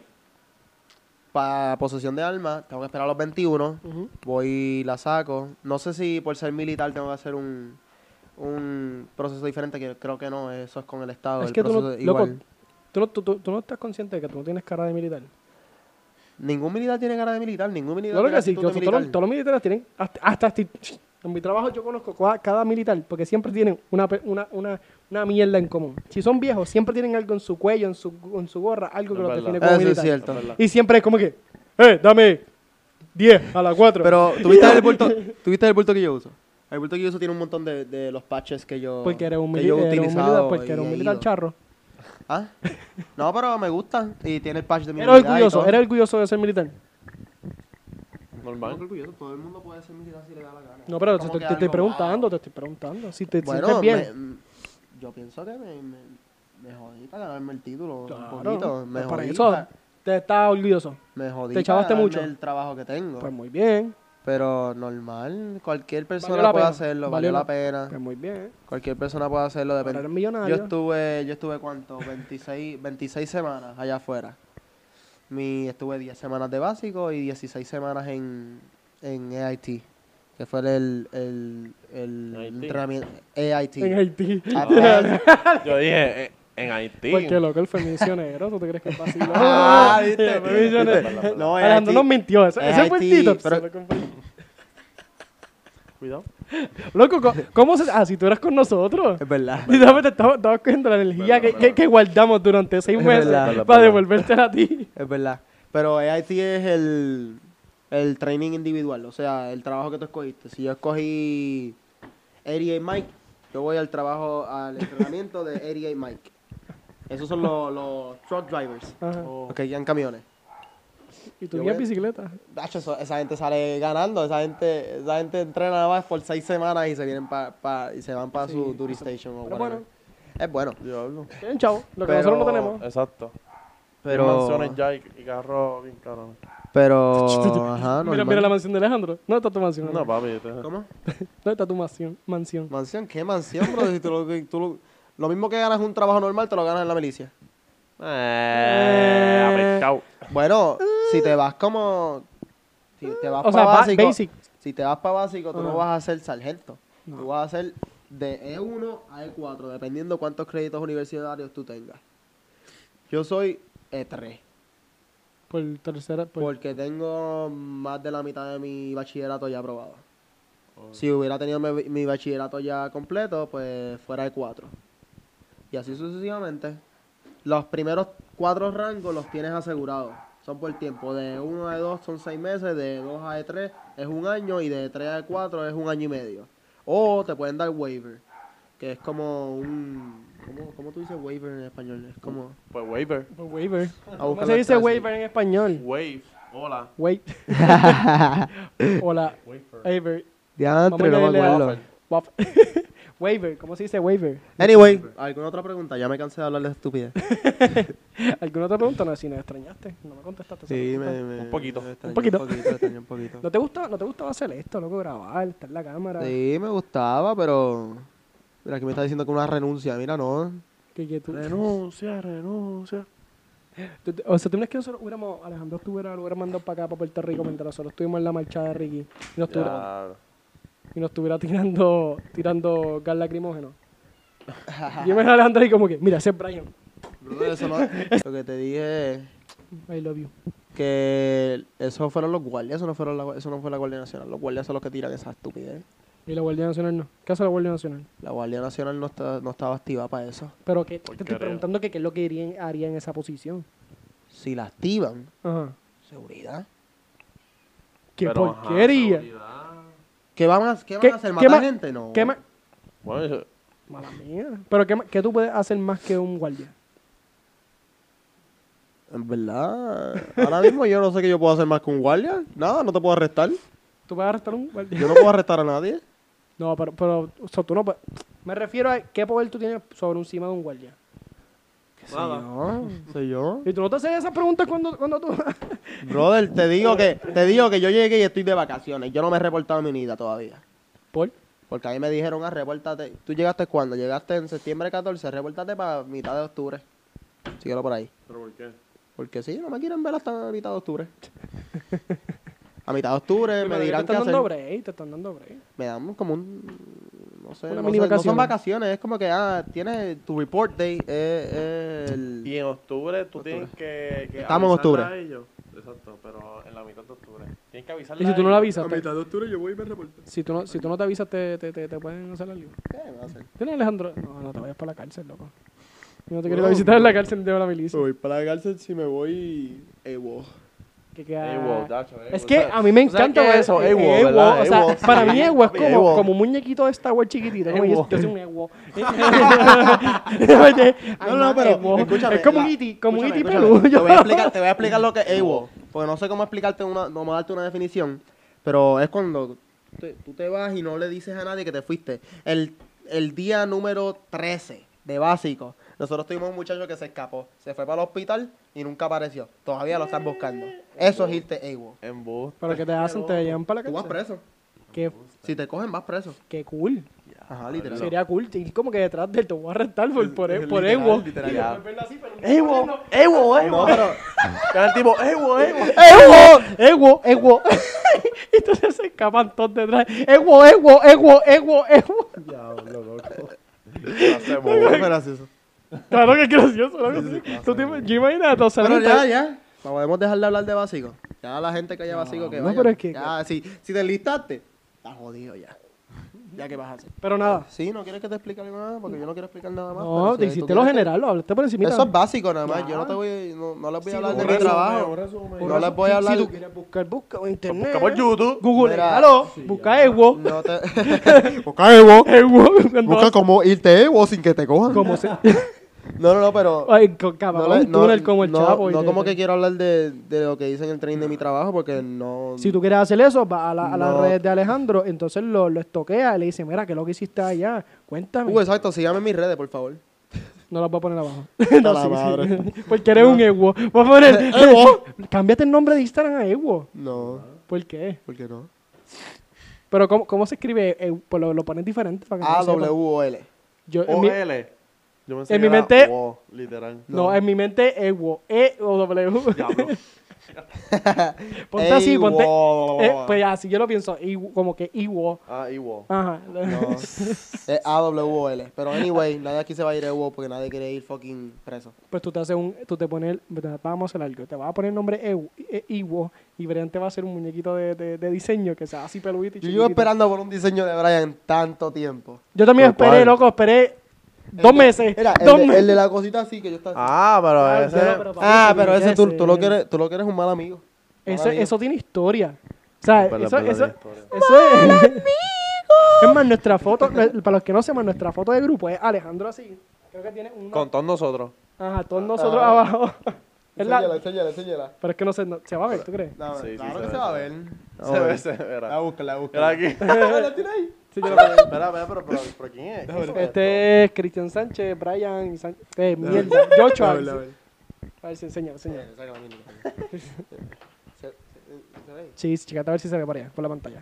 S2: para posesión de arma tengo que esperar a los veintiuno,
S1: Ujú.
S2: voy y la saco. No sé si por ser militar tengo que hacer un, un proceso diferente, que creo que no, eso es con el estado.
S1: Es
S2: el
S1: que tú no,
S2: proceso
S1: loco,
S2: igual.
S1: tú, no, tú, tú- tú no estás consciente de que tú no tienes cara de militar.
S2: Ningún militar tiene cara de militar, ningún militar
S1: Claro
S2: tiene
S1: que sí,
S2: actitud
S1: que
S2: de
S1: todos, los-
S2: militar.
S1: todos los militares tienen, hasta, hasta esti- en mi trabajo yo conozco cada, cada militar, porque siempre tienen una, pe- una, una, una mierda en común. Si son viejos, siempre tienen algo en su cuello, en su, en su gorra, algo que
S3: Es
S1: los
S3: verdad.
S1: define como
S2: Eso es
S1: militar.
S2: cierto.
S3: Es verdad.
S1: Y siempre es como que, eh, dame diez a las cuatro.
S2: Pero, ¿tuviste el bulto, ¿tuviste el bulto que yo uso? El bulto que yo uso tiene un montón de, de los patches que yo,
S1: porque eres un,
S2: que
S1: mili-
S2: yo he
S1: eres un
S2: utilizado
S1: militar, porque
S2: y
S1: eres un
S2: he
S1: militar
S2: ido.
S1: charro.
S2: ¿Ah? No, pero me gusta. Y tiene el patch de mi
S1: Eres
S2: unidad y
S1: orgulloso,
S2: todo.
S1: eres orgulloso de ser militar.
S3: Normal.
S2: Poco orgulloso, todo el mundo puede ser militar si le da la gana.
S1: No, pero te,
S2: Como
S1: te-
S2: que
S1: te estoy
S2: algo,
S1: preguntando,
S2: wow.
S1: te estoy preguntando. Si te
S2: Bueno,
S1: sientes bien.
S2: me- mm, yo pienso que me, me, me jodí para ganarme el título
S1: Claro,
S2: un poquito. Me
S1: pues para
S2: jodí,
S1: eso
S2: pa-
S1: te estás orgulloso.
S2: me jodí
S1: te echabaste
S2: para
S1: mucho.
S2: ganarme el trabajo que tengo.
S1: Pues muy bien,
S2: Pero normal, cualquier persona
S1: la
S2: puede
S1: pena.
S2: hacerlo,
S1: Valió
S2: valió
S1: la-
S2: la pena.
S1: pues muy bien.
S2: Cualquier persona puede hacerlo,
S1: Ahora
S2: depende.
S1: eres
S2: Yo
S1: millonario.
S2: estuve, yo estuve cuánto, veintiséis, veintiséis semanas allá afuera. Mi, estuve diez semanas de básico y dieciséis semanas en, en A I T, que fue el, el, el
S3: A I T.
S2: entrenamiento. A I T.
S1: En Haití.
S3: Ah, yo dije, eh, en Haití.
S1: Porque loco, él fue misionero. ¿Tú te crees que es vacilón?
S2: Ah, ¿viste?
S1: Él fue misionero.
S3: ¿Viste?
S2: No,
S1: Alejandro nos mintió. Ese, ese fue el
S2: Haití,
S1: Tito.
S2: pero-
S1: Se lo compré.
S3: Cuidado.
S1: Loco, co- ¿cómo se...? Ah, si tú eras con nosotros.
S2: Es verdad.
S1: Literalmente estamos, estamos cogiendo la energía
S3: Verdad,
S1: que,
S3: verdad.
S1: que, que guardamos durante seis
S2: Es
S1: meses
S2: verdad.
S3: Verdad,
S1: para
S3: verdad.
S1: devolvértela a ti.
S2: Es verdad. Pero A I T es el, el training individual, o sea, el trabajo que tú escogiste. Si yo escogí ochenta y ocho Mike, yo voy al trabajo, al entrenamiento de ochenta y ocho Mike. Esos son los, los truck drivers,
S1: Ajá.
S3: Oh.
S2: los que guían camiones.
S1: Y tú
S2: Yo
S1: guías
S2: voy a-
S1: bicicleta.
S2: Dacho, eso- esa gente sale ganando, esa gente, esa gente entrena nada más por seis semanas y se vienen pa, pa- y se van para
S1: Sí,
S2: su duty station o
S1: Pero
S2: whatever.
S1: bueno,
S2: Es bueno.
S3: Diablo.
S1: bien, chavo. Lo que
S2: Pero-
S1: nosotros no tenemos.
S3: Exacto.
S2: Pero,
S3: Mansiones ya y, y carros bien caros.
S2: pero, ajá,
S1: Mira,
S2: normal.
S1: mira la mansión de Alejandro. ¿Dónde está tu mansión?
S3: No, papi. Te...
S2: ¿Cómo?
S1: ¿Dónde está tu mansión? mansión?
S2: ¿Mansión? ¿Qué mansión, bro? Si tú lo, tú lo, lo mismo que ganas un trabajo normal, te lo ganas en la milicia.
S3: Eh, a pescado.
S2: Bueno, si te vas como... Si te vas
S1: O sea,
S2: para
S1: ba-
S2: básico...
S1: basic.
S2: Si te vas para básico, tú
S1: Ajá.
S2: no vas a ser sargento.
S1: No.
S2: Tú vas a ser de E uno a E cuatro, dependiendo cuántos créditos universitarios tú tengas. Yo soy E tres,
S1: Por tercera. Por...
S2: porque tengo más de la mitad de mi bachillerato ya aprobado.
S3: Oh.
S2: Si hubiera tenido mi, mi bachillerato ya completo, pues fuera E cuatro. Y así sucesivamente. Los primeros cuatro rangos los tienes asegurados. Son por tiempo. De uno a E dos son seis meses, de dos a E tres es un año y de tres a E cuatro es un año y medio. O te pueden dar waiver, que es como un... ¿Cómo, cómo tú dices waiver en español? Es como...
S3: Pues waiver.
S1: por waiver.
S2: a
S1: ¿Cómo
S2: buscar
S1: se
S2: la
S1: dice
S2: frase.
S1: waiver en español?
S3: Wave. Hola.
S1: Wait. Hola.
S3: Wafer.
S1: Waiver.
S2: Diantre, no
S1: Vamos
S2: me
S1: a leerle
S2: acuerdo.
S1: Waf- Waiver. ¿Cómo se dice waiver?
S2: Anyway, ¿alguna otra pregunta? Ya me cansé de hablar de estupidez.
S1: ¿Alguna otra pregunta? No, si me extrañaste. No me contestaste. esa
S2: Sí,
S1: pregunta.
S2: me, me-
S3: Un poquito.
S2: me extrañé
S1: Un poquito.
S2: Un poquito, me extrañé un poquito.
S1: ¿No te gusta, no te gustaba hacer esto, loco? Grabar, estar en la cámara.
S2: Sí, me gustaba, pero... Mira, aquí me está diciendo que una renuncia. Mira, no.
S1: Que, que tú,
S3: Renuncia, renuncia.
S1: tú- tú- o sea, tú no es que nosotros hubiéramos, Alejandro estuviera, lo hubiera mandado para acá, para Puerto Rico, mientras nosotros estuvimos en la marcha de Ricky y nos estuviera,
S3: Ya.
S1: y nos estuviera tirando, tirando gas lacrimógeno. Yo me a Alejandro y como que, mira, ese es Brian.
S2: Brother, eso no... Lo que te dije...
S1: I love you.
S2: Que esos fueron los guardias, eso no, fueron la, eso no fue la Guardia Nacional. Los guardias son los que tiran esa estupidez.
S1: Y la Guardia Nacional no. ¿Qué hace la Guardia Nacional?
S2: La Guardia Nacional no, está, no estaba activa para eso.
S1: Pero que, te
S3: Porquería.
S1: estoy preguntando que qué es lo que haría, haría en esa posición.
S2: Si la activan,
S1: Ajá.
S2: seguridad.
S1: ¡Qué
S3: Pero, ajá,
S1: porquería!
S3: seguridad.
S2: ¿Qué van a, qué van
S1: ¿Qué-
S2: a hacer?
S1: qué
S2: ¿Matar
S1: ma-
S2: gente? No.
S1: ¿Qué más?
S3: Bueno, yo-
S1: Mala mía. Pero ¿qué, ma- qué tú puedes hacer más que un guardia?
S2: En verdad, ahora mismo yo no sé qué yo puedo hacer más que un guardia. Nada, no te puedo arrestar.
S1: ¿Tú puedes arrestar a un guardia?
S2: Yo no puedo arrestar a nadie.
S1: No, pero, pero o sea, tú no puedes. Me refiero a qué poder tú tienes sobre encima de un guardia.
S3: nada.
S2: No, soy yo.
S1: Y tú no te haces esas preguntas cuando, cuando tú.
S2: Brother, te digo que te digo que yo llegué y estoy de vacaciones. Yo no me he reportado en mi vida todavía.
S1: ¿Por?
S2: Porque a mí me dijeron, ah, repórtate. ¿Tú llegaste cuándo? Llegaste en septiembre catorce, repórtate para mitad de octubre. Síguelo por ahí.
S3: ¿Pero por qué?
S2: Porque sí, no me quieren ver hasta mitad de octubre. A mitad de octubre
S1: Pero
S2: me
S1: ya
S2: dirán
S1: te
S2: qué
S1: están
S2: hacer.
S1: dando break, te están dando break.
S2: Me dan como un... No sé,
S1: Una
S2: no,
S1: mini
S2: sé, no
S1: vacaciones.
S2: son vacaciones. Es como que, ah, tienes tu report day. eh, el...
S3: Y en octubre tú
S2: Octubre.
S3: tienes que, que
S2: Estamos en
S3: avisarle
S2: octubre.
S3: a ellos. Exacto, pero en la mitad de octubre. Tienes que avisarle
S1: Y si
S3: a
S1: tú no lo
S3: ellos.
S1: avisas, te-
S2: de octubre yo voy y me reporto.
S1: si, tú no, si tú no te avisas, te, te, te, te pueden hacer algo.
S2: ¿Qué me va a hacer?
S1: ¿Tienes Alejandro? No, no te vayas para la cárcel, loco. Yo no te quiero ir
S2: No,
S1: a visitar en la cárcel de la milicia.
S2: Me voy para la cárcel si me voy... Evo.
S1: Que queda-
S3: Ey, wow, tacho, ey,
S1: Es
S3: wow.
S1: que
S3: O sea,
S1: a mí me
S3: ¿tú sabes
S1: encanta
S3: qué
S1: ver
S3: es eso?
S1: eh,
S3: Ewo,
S1: Ewo,
S3: ¿verdad?
S1: o sea,
S3: Ewo,
S1: para
S3: sí.
S1: mí Ewo es como,
S3: Ewo.
S1: como un muñequito de Star Wars chiquitito. Como yo,
S3: Ewo.
S1: yo soy un Ewo. Oye,
S2: No, no, pero
S1: Ewo.
S2: escúchame.
S1: Es como
S2: la-
S1: un E T, como un E T
S2: escúchame,
S1: peludo.
S2: escúchame. Te voy a explicar, te voy a explicar lo que es Ewo. Porque no sé cómo explicarte una, cómo darte una definición. Pero es cuando te- tú te vas y no le dices a nadie que te fuiste. El, el día número trece de básico, nosotros tuvimos un muchacho que se escapó. Se fue para el hospital y nunca apareció. Todavía lo están buscando. Eso es irte Ewo.
S3: En bus.
S1: Pero que te hacen, te llevan para la
S2: Tú vas
S1: cárcel.
S2: preso.
S1: Qué,
S2: Si te cogen, vas preso.
S1: qué cool.
S2: Ajá, literal.
S1: Sería cool ir como que detrás de él te voy a arrestar por, por,
S2: Es
S1: por
S2: literal,
S1: Ewo.
S2: literal.
S1: Y después verlo así, pero
S3: ¡Ewo! ¡Ewo! ¡Ewo!
S2: No, pero...
S3: Que el tipo, ¡Ewo! ¡Ewo!
S1: ¡Ewo! ¡Ewo! ¡Ewo! Y entonces se escapan todos detrás. ¡Ewo! ¡Ewo! ¡Ewo! ¡Ewo! ¡Ewo!
S3: Diablo, loco.
S2: Qué gracioso.
S1: Claro que es gracioso, ¿no? Tú te yo imagino a todos
S2: Pero
S1: salen
S2: ya,
S1: de-
S2: ya. Podemos dejar de hablar de básico. Ya la gente que haya básico que
S1: no,
S2: vaya.
S1: pero es que-
S2: Ya, si, si te listaste, estás jodido ya. Ya, ¿qué vas a hacer?
S1: Pero nada.
S2: Sí, ¿no quieres que te explique algo más? Porque yo no quiero explicar nada más. pero
S1: No,
S2: si
S1: te
S2: tú
S1: hiciste
S2: quieres
S1: lo
S2: que-
S1: general, lo hablaste por encima.
S2: Eso es básico nada más.
S1: Ya.
S2: Yo no te voy, no, no les voy a
S1: Sí,
S2: hablar
S1: un
S2: de mi
S1: resumen,
S2: trabajo.
S3: un resumen.
S2: No les voy a hablar.
S1: Si tú quieres buscar, busca en internet.
S3: Busca por YouTube.
S1: Google,
S2: Mira.
S1: claro. Busca Ewo.
S2: No te... Busca Evo.
S1: Ewo.
S2: Busca cómo irte Evo sin que te cojan.
S1: Como se...
S2: No, no, no, pero...
S1: Ay, co- cabrón,
S2: No, le-
S1: un túnel
S2: no,
S1: como el
S2: no,
S1: Chapo. y
S2: no
S1: te-
S2: como
S1: te-
S2: que quiero hablar de, de lo que dice en el training de mi trabajo porque no...
S1: Si tú quieres hacer eso, va a, la- a las
S2: No.
S1: redes de Alejandro, entonces lo, lo estoquea y le dice, mira, ¿qué es lo que hiciste allá? Cuéntame.
S2: Uh, exacto, sígame en mis redes, por favor.
S1: No las voy a poner abajo.
S2: A
S1: No,
S2: la
S1: sí,
S2: madre.
S1: sí. Porque eres un Ewo. Voy a poner Ewo. Cámbiate el nombre de Instagram a Ewo.
S2: No,
S1: ¿Por qué?
S2: ¿por qué no?
S1: Pero ¿cómo, cómo se escribe? Ewo? Pues lo, lo pones diferente para que no
S2: A
S1: sepa.
S2: W O L.
S1: Yo, en, mi,
S3: O L. Yo pensé
S1: en
S3: que
S1: mi
S3: era
S1: mente-
S3: wo, literal.
S1: no, en mi mente Ewo. E o W.
S3: Diablo.
S1: Ponte así, ponte.
S2: Ewo.
S1: Eh, pues así yo lo pienso. Ewo, como que Ewo.
S3: Ah, Ewo.
S1: Ajá.
S2: No, es A W O L. Pero anyway, nadie aquí se va a ir Ewo porque nadie quiere ir fucking preso.
S1: Pues tú te haces un, tú te pones, vamos a hacer algo, te vas a poner el nombre Ewo, E- Ewo y Brian te va a hacer un muñequito de, de, de diseño que sea así peludito y
S2: Yo llevo
S1: chiquitito.
S2: esperando por un diseño de Brian tanto tiempo.
S1: Yo también
S3: ¿Pero
S1: esperé,
S3: cuál?
S1: loco, esperé dos
S2: El de-
S1: meses.
S2: Era, el,
S1: dos
S2: de,
S1: meses.
S2: el de la cosita así que yo estaba así.
S3: Ah, pero
S1: Ah,
S3: ese...
S1: pero- pero-
S2: Ah,
S1: papi,
S2: pero ese tú,
S1: ese,
S2: tú, lo que eres, tú lo que eres un mal amigo. Mal
S1: Eso,
S2: amigo.
S1: eso tiene historia. O sea,
S3: Es verdad,
S1: eso,
S3: es verdad,
S1: eso,
S3: tiene historia.
S1: eso es. Es más, nuestra foto, para los que no sepan, nuestra foto de grupo es Alejandro así. Creo que tiene una.
S3: Con todos nosotros.
S1: Ajá, todos nosotros
S2: Ah.
S1: abajo. Es la-
S2: Enséñala, enséñala, enséñala.
S1: pero es que no se, no- se va a ver, ¿tú crees?
S2: No,
S3: Sí, sí,
S2: claro
S3: se
S2: que
S3: ve,
S2: se va a
S3: se
S2: ver.
S3: Se ve, se ve.
S2: La
S3: Era
S2: busca, la busca.
S3: Era aquí.
S2: ¿La tiene ahí?
S1: Sí, yo lo veo.
S3: Espera, espera, pero, pero, pero ¿quién es? ¿Quién es
S1: Este es Cristian Sánchez, Brian y Sánchez. Eh, mierda. Joshua.
S2: A ver, a ver.
S1: A ver si enseña, enseña.
S2: Se- se- se- se ve ahí.
S1: Sí, chicate a ver si se ve por allá, por la pantalla.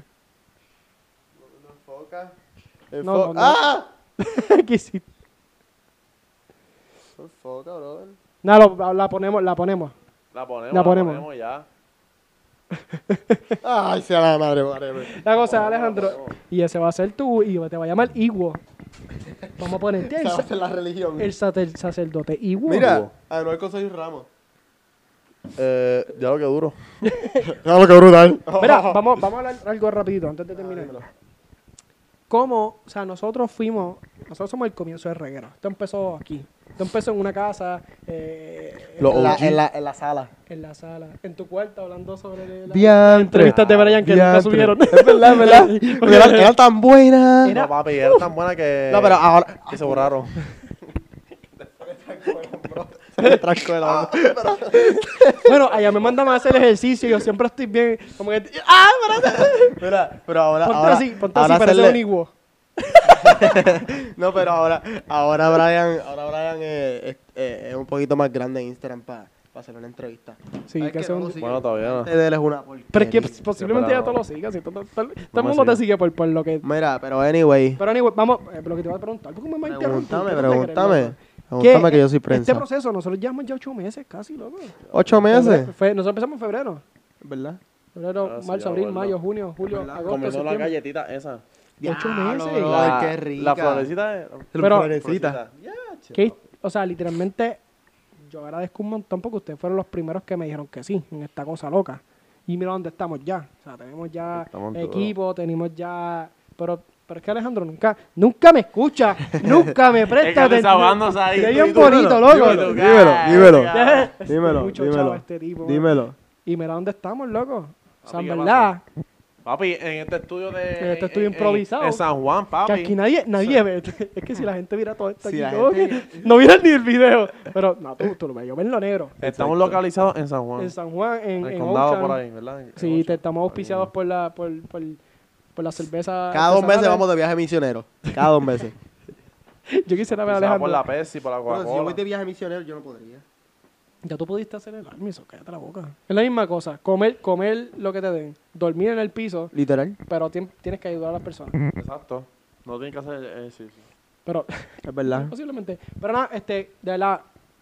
S2: No enfoca.
S1: No,
S2: Enfo-
S1: no, no.
S2: ¡Ah!
S1: Aquí sí.
S2: No enfoca, brother.
S1: No, lo- la ponemos, la ponemos.
S3: La ponemos,
S1: La
S3: la
S1: ponemos.
S3: ponemos, ya.
S2: Ay, sea la madre, madre.
S1: La cosa es, Alejandro, y ese va a ser tú y te va a llamar Iwo. Vamos a ponerte el,
S2: Esa va a
S1: sa-
S2: ser la religión.
S1: el sacer- sacerdote Iwo.
S2: Mira, Anuel con seis ramos.
S3: Eh, ya lo que duro.
S2: Claro, que brutal.
S1: Mira, vamos, vamos a hablar algo rapidito antes de terminar. ¿Cómo? O sea, nosotros fuimos, nosotros somos el comienzo de Reguero. Esto empezó aquí. Esto empezó en una casa, eh,
S3: Lo
S2: En la,
S3: O G.
S2: en, la, en la sala.
S1: en la sala, en tu cuarto, hablando sobre la,
S2: Diantre.
S1: entrevistas de Brian que nunca
S2: Diantre.
S1: subieron.
S2: Es verdad, es verdad. Porque era, era tan buena.
S1: Era-
S3: No, papi, era tan buena que...
S2: No, pero ahora.
S3: Que se borraron.
S2: Se me trancó el hombro.
S1: Bueno, allá me mandan a hacer ejercicio y yo siempre estoy bien, como que, ¡ah, espérate!
S2: Mira, pero ahora.
S1: Ponte
S2: ahora,
S1: así, ponte
S2: ahora
S1: así, parece
S2: hacerle-
S1: un Iwo.
S2: No, pero ahora, ahora Brian, ahora Brian es, es, es- es un poquito más grande en Instagram para hacer una entrevista.
S1: Sí,
S2: ¿Sabes
S1: que
S2: qué?
S1: sea
S2: No
S1: un-
S2: lo sigue.
S3: Bueno, todavía no.
S2: Este de él es una porquería.
S1: Pero es que posiblemente ya
S3: pero-
S1: todos lo sigan. Si todo, todo- todo el
S3: me
S1: mundo te
S3: sigue.
S1: sigue por, por lo que.
S2: Mira, pero anyway.
S1: Pero anyway, vamos, eh, lo que te voy a preguntar, ¿por qué me va a interrumpir?
S2: Pregúntame,
S1: ¿Qué tú te crees,
S2: pregúntame.
S1: loco?
S2: Pregúntame que yo soy
S1: Este
S2: prensa.
S1: proceso, nosotros llevamos ya ocho meses casi, loco.
S2: ¿Ocho meses?
S1: Fue- nosotros empezamos en febrero.
S2: ¿Verdad?
S1: Febrero,
S3: Ah, sí,
S1: marzo,
S3: ya
S1: abril,
S3: recuerdo.
S1: mayo, junio, julio,
S2: ¿Verdad?
S1: agosto,
S3: Comiendo la
S1: septiembre.
S3: galletita esa.
S1: Ocho
S2: Diablo,
S1: meses.
S2: brother,
S3: La,
S2: qué rica.
S3: La florecita de...
S1: Pero-
S2: Florecita.
S1: Que, o sea, literalmente, yo agradezco un montón porque ustedes fueron los primeros que me dijeron que sí, en esta cosa loca. Y mira dónde estamos ya. O sea, tenemos ya
S3: Estamos en
S1: equipo, tenemos ya... Pero, pero es que Alejandro nunca, nunca me escucha, nunca me presta
S3: Es que desahogándose ahí,
S1: Qué
S3: tú
S1: bien
S3: y tú,
S1: bonito,
S3: dímelo,
S1: loco.
S3: dímelo,
S2: Dímelo, dímelo.
S1: Ya.
S2: Dímelo,
S1: Mucho
S2: dímelo.
S1: chavo este tipo.
S2: Dímelo.
S1: Y mira dónde estamos, loco. O sea, en
S3: Papi, ¿qué
S1: verdad,
S3: Papi, en este estudio de...
S1: En este estudio improvisado.
S3: En, San Juan, papi.
S1: que aquí nadie, nadie ve. Es que si la gente mira todo esto
S2: Si
S1: aquí,
S2: la
S1: como
S2: gente-
S1: que no miran ni el video. Pero no, tú, tú lo ves, yo ven lo negro.
S3: Estamos localizados en San Juan.
S1: En San Juan, en,
S3: el
S1: en
S3: condado
S1: Ocean.
S3: por ahí, ¿verdad? En
S1: Sí,
S3: Ocean.
S1: te estamos auspiciados por la, por, por, por la cerveza.
S2: Cada dos meses
S1: artesanal.
S2: vamos de viaje misionero. Cada dos meses.
S1: Yo quisiera ver a
S3: Quizás
S1: Alejandro.
S3: por la Pepsi, por la
S2: Bueno, si yo voy
S3: Coca-Cola.
S2: de viaje misionero, yo no podría.
S1: Ya tú pudiste hacer el army, eso, cállate la boca. Es la misma cosa, comer, comer lo que te den, dormir en el piso,
S2: Literal.
S1: pero tien- tienes que ayudar a las personas.
S3: Exacto. No tienen que hacer ejercicio.
S1: Pero,
S2: Es verdad.
S1: posiblemente. Pero nada, este, de verdad,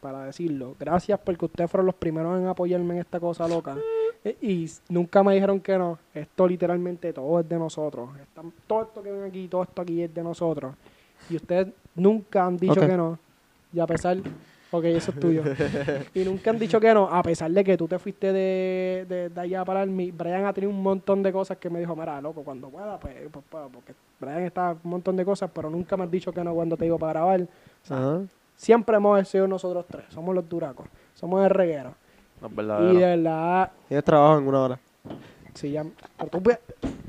S1: para decirlo. Gracias porque ustedes fueron los primeros en apoyarme en esta cosa loca. Eh, Y s- nunca me dijeron que no. Esto literalmente todo es de nosotros. Están- todo esto que ven aquí, todo esto aquí es de nosotros. Y ustedes nunca han dicho
S2: Ok.
S1: que no. Y a pesar... Ok, eso es tuyo. Y nunca han dicho que no, a pesar de que tú te fuiste de, de, de allá para el... mi- Brian ha tenido un montón de cosas que me dijo, mira, loco, cuando pueda, pues, pues, pues, porque Brian está un montón de cosas, pero nunca me has dicho que no cuando te digo para grabar. O sea,
S2: Ajá.
S1: siempre hemos sido nosotros tres, somos los duracos, somos el reguero.
S3: No es
S1: Y
S3: verdadero.
S1: de verdad,
S2: Tienes trabajo en una hora.
S1: sí, ya... pero tú ve-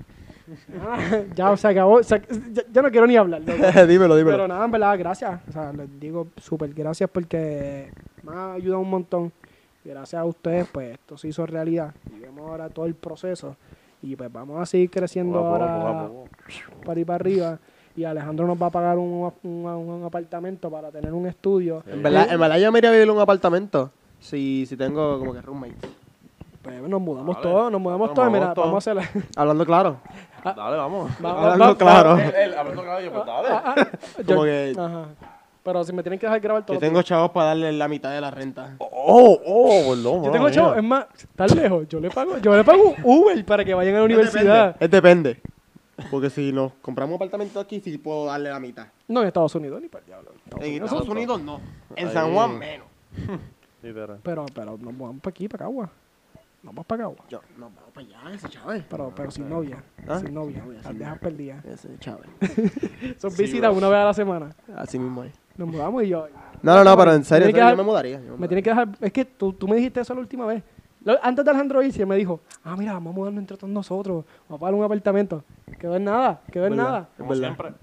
S1: Ah, ya se acabó, se- ya, ya no quiero ni hablar, loco.
S2: dímelo, dímelo.
S1: Pero nada, en verdad, gracias. O sea, les digo súper gracias porque me ha ayudado un montón. Y gracias a ustedes, pues esto se hizo realidad. Y vemos ahora todo el proceso. Y pues vamos a seguir creciendo
S3: Poco a poco,
S1: ahora
S3: poco a poco.
S1: para ir para arriba. Y Alejandro nos va a pagar un, un- un apartamento para tener un estudio.
S2: En verdad, en verdad yo me iría a vivir en un apartamento. Si, si tengo como que roommates.
S1: Pues nos mudamos
S3: Vale.
S1: todos, nos mudamos
S3: Nos
S1: todos.
S3: mudamos
S1: Mira,
S3: todos.
S1: vamos a hacer la...
S2: Hablando claro.
S3: Dale, vamos.
S1: va- va-
S2: Hablando
S1: va-
S2: claro.
S3: Él, él, hablando claro, yo, pues dale.
S1: Ah, ah, yo-
S2: Como que-
S1: Ajá. Pero si me tienen que dejar grabar todo.
S2: Yo tengo chavos para darle la mitad de la renta.
S3: Oh, oh, perdón.
S1: Yo tengo chavos, es más, tan lejos, yo le pago, yo le pago Uber para que vayan a la universidad.
S2: Es depende. Porque si nos compramos un apartamento aquí, sí puedo darle la mitad.
S1: No en Estados Unidos ni para el diablo. Estados
S2: En
S1: Unidos
S2: Estados
S1: son-
S2: Unidos no. En
S3: Ahí.
S2: San Juan menos.
S3: Literal.
S1: Pero, pero nos vamos para aquí, para Cagua. Nos vamos para Cagua.
S2: Yo, nos vamos para allá, ese chaval.
S1: Pero, pero sin novia.
S2: ¿Ah?
S1: Sin novia.
S2: Sin novia,
S1: Las
S2: sin
S1: dejas perdidas.
S2: Ese chaval.
S1: Son
S3: Sí,
S1: visitas
S3: bro.
S1: una vez a la semana.
S2: Así mismo es.
S1: Nos mudamos y yo.
S2: No, no, no, pero en serio,
S1: Me
S2: en
S1: tiene que
S2: serio, yo
S1: dejar-
S2: me mudaría. yo me
S1: Me tiene que dejar. Es que tú, tú me dijiste eso la última vez. Lo- Antes de Alejandro irse, él me dijo: Ah, mira, vamos a mudarnos entre todos nosotros. Vamos a pagar un apartamento. Quedó en nada. Quedó en
S2: ¿Verdad?
S1: nada.
S2: Es
S3: Como
S2: verdad.
S3: siempre.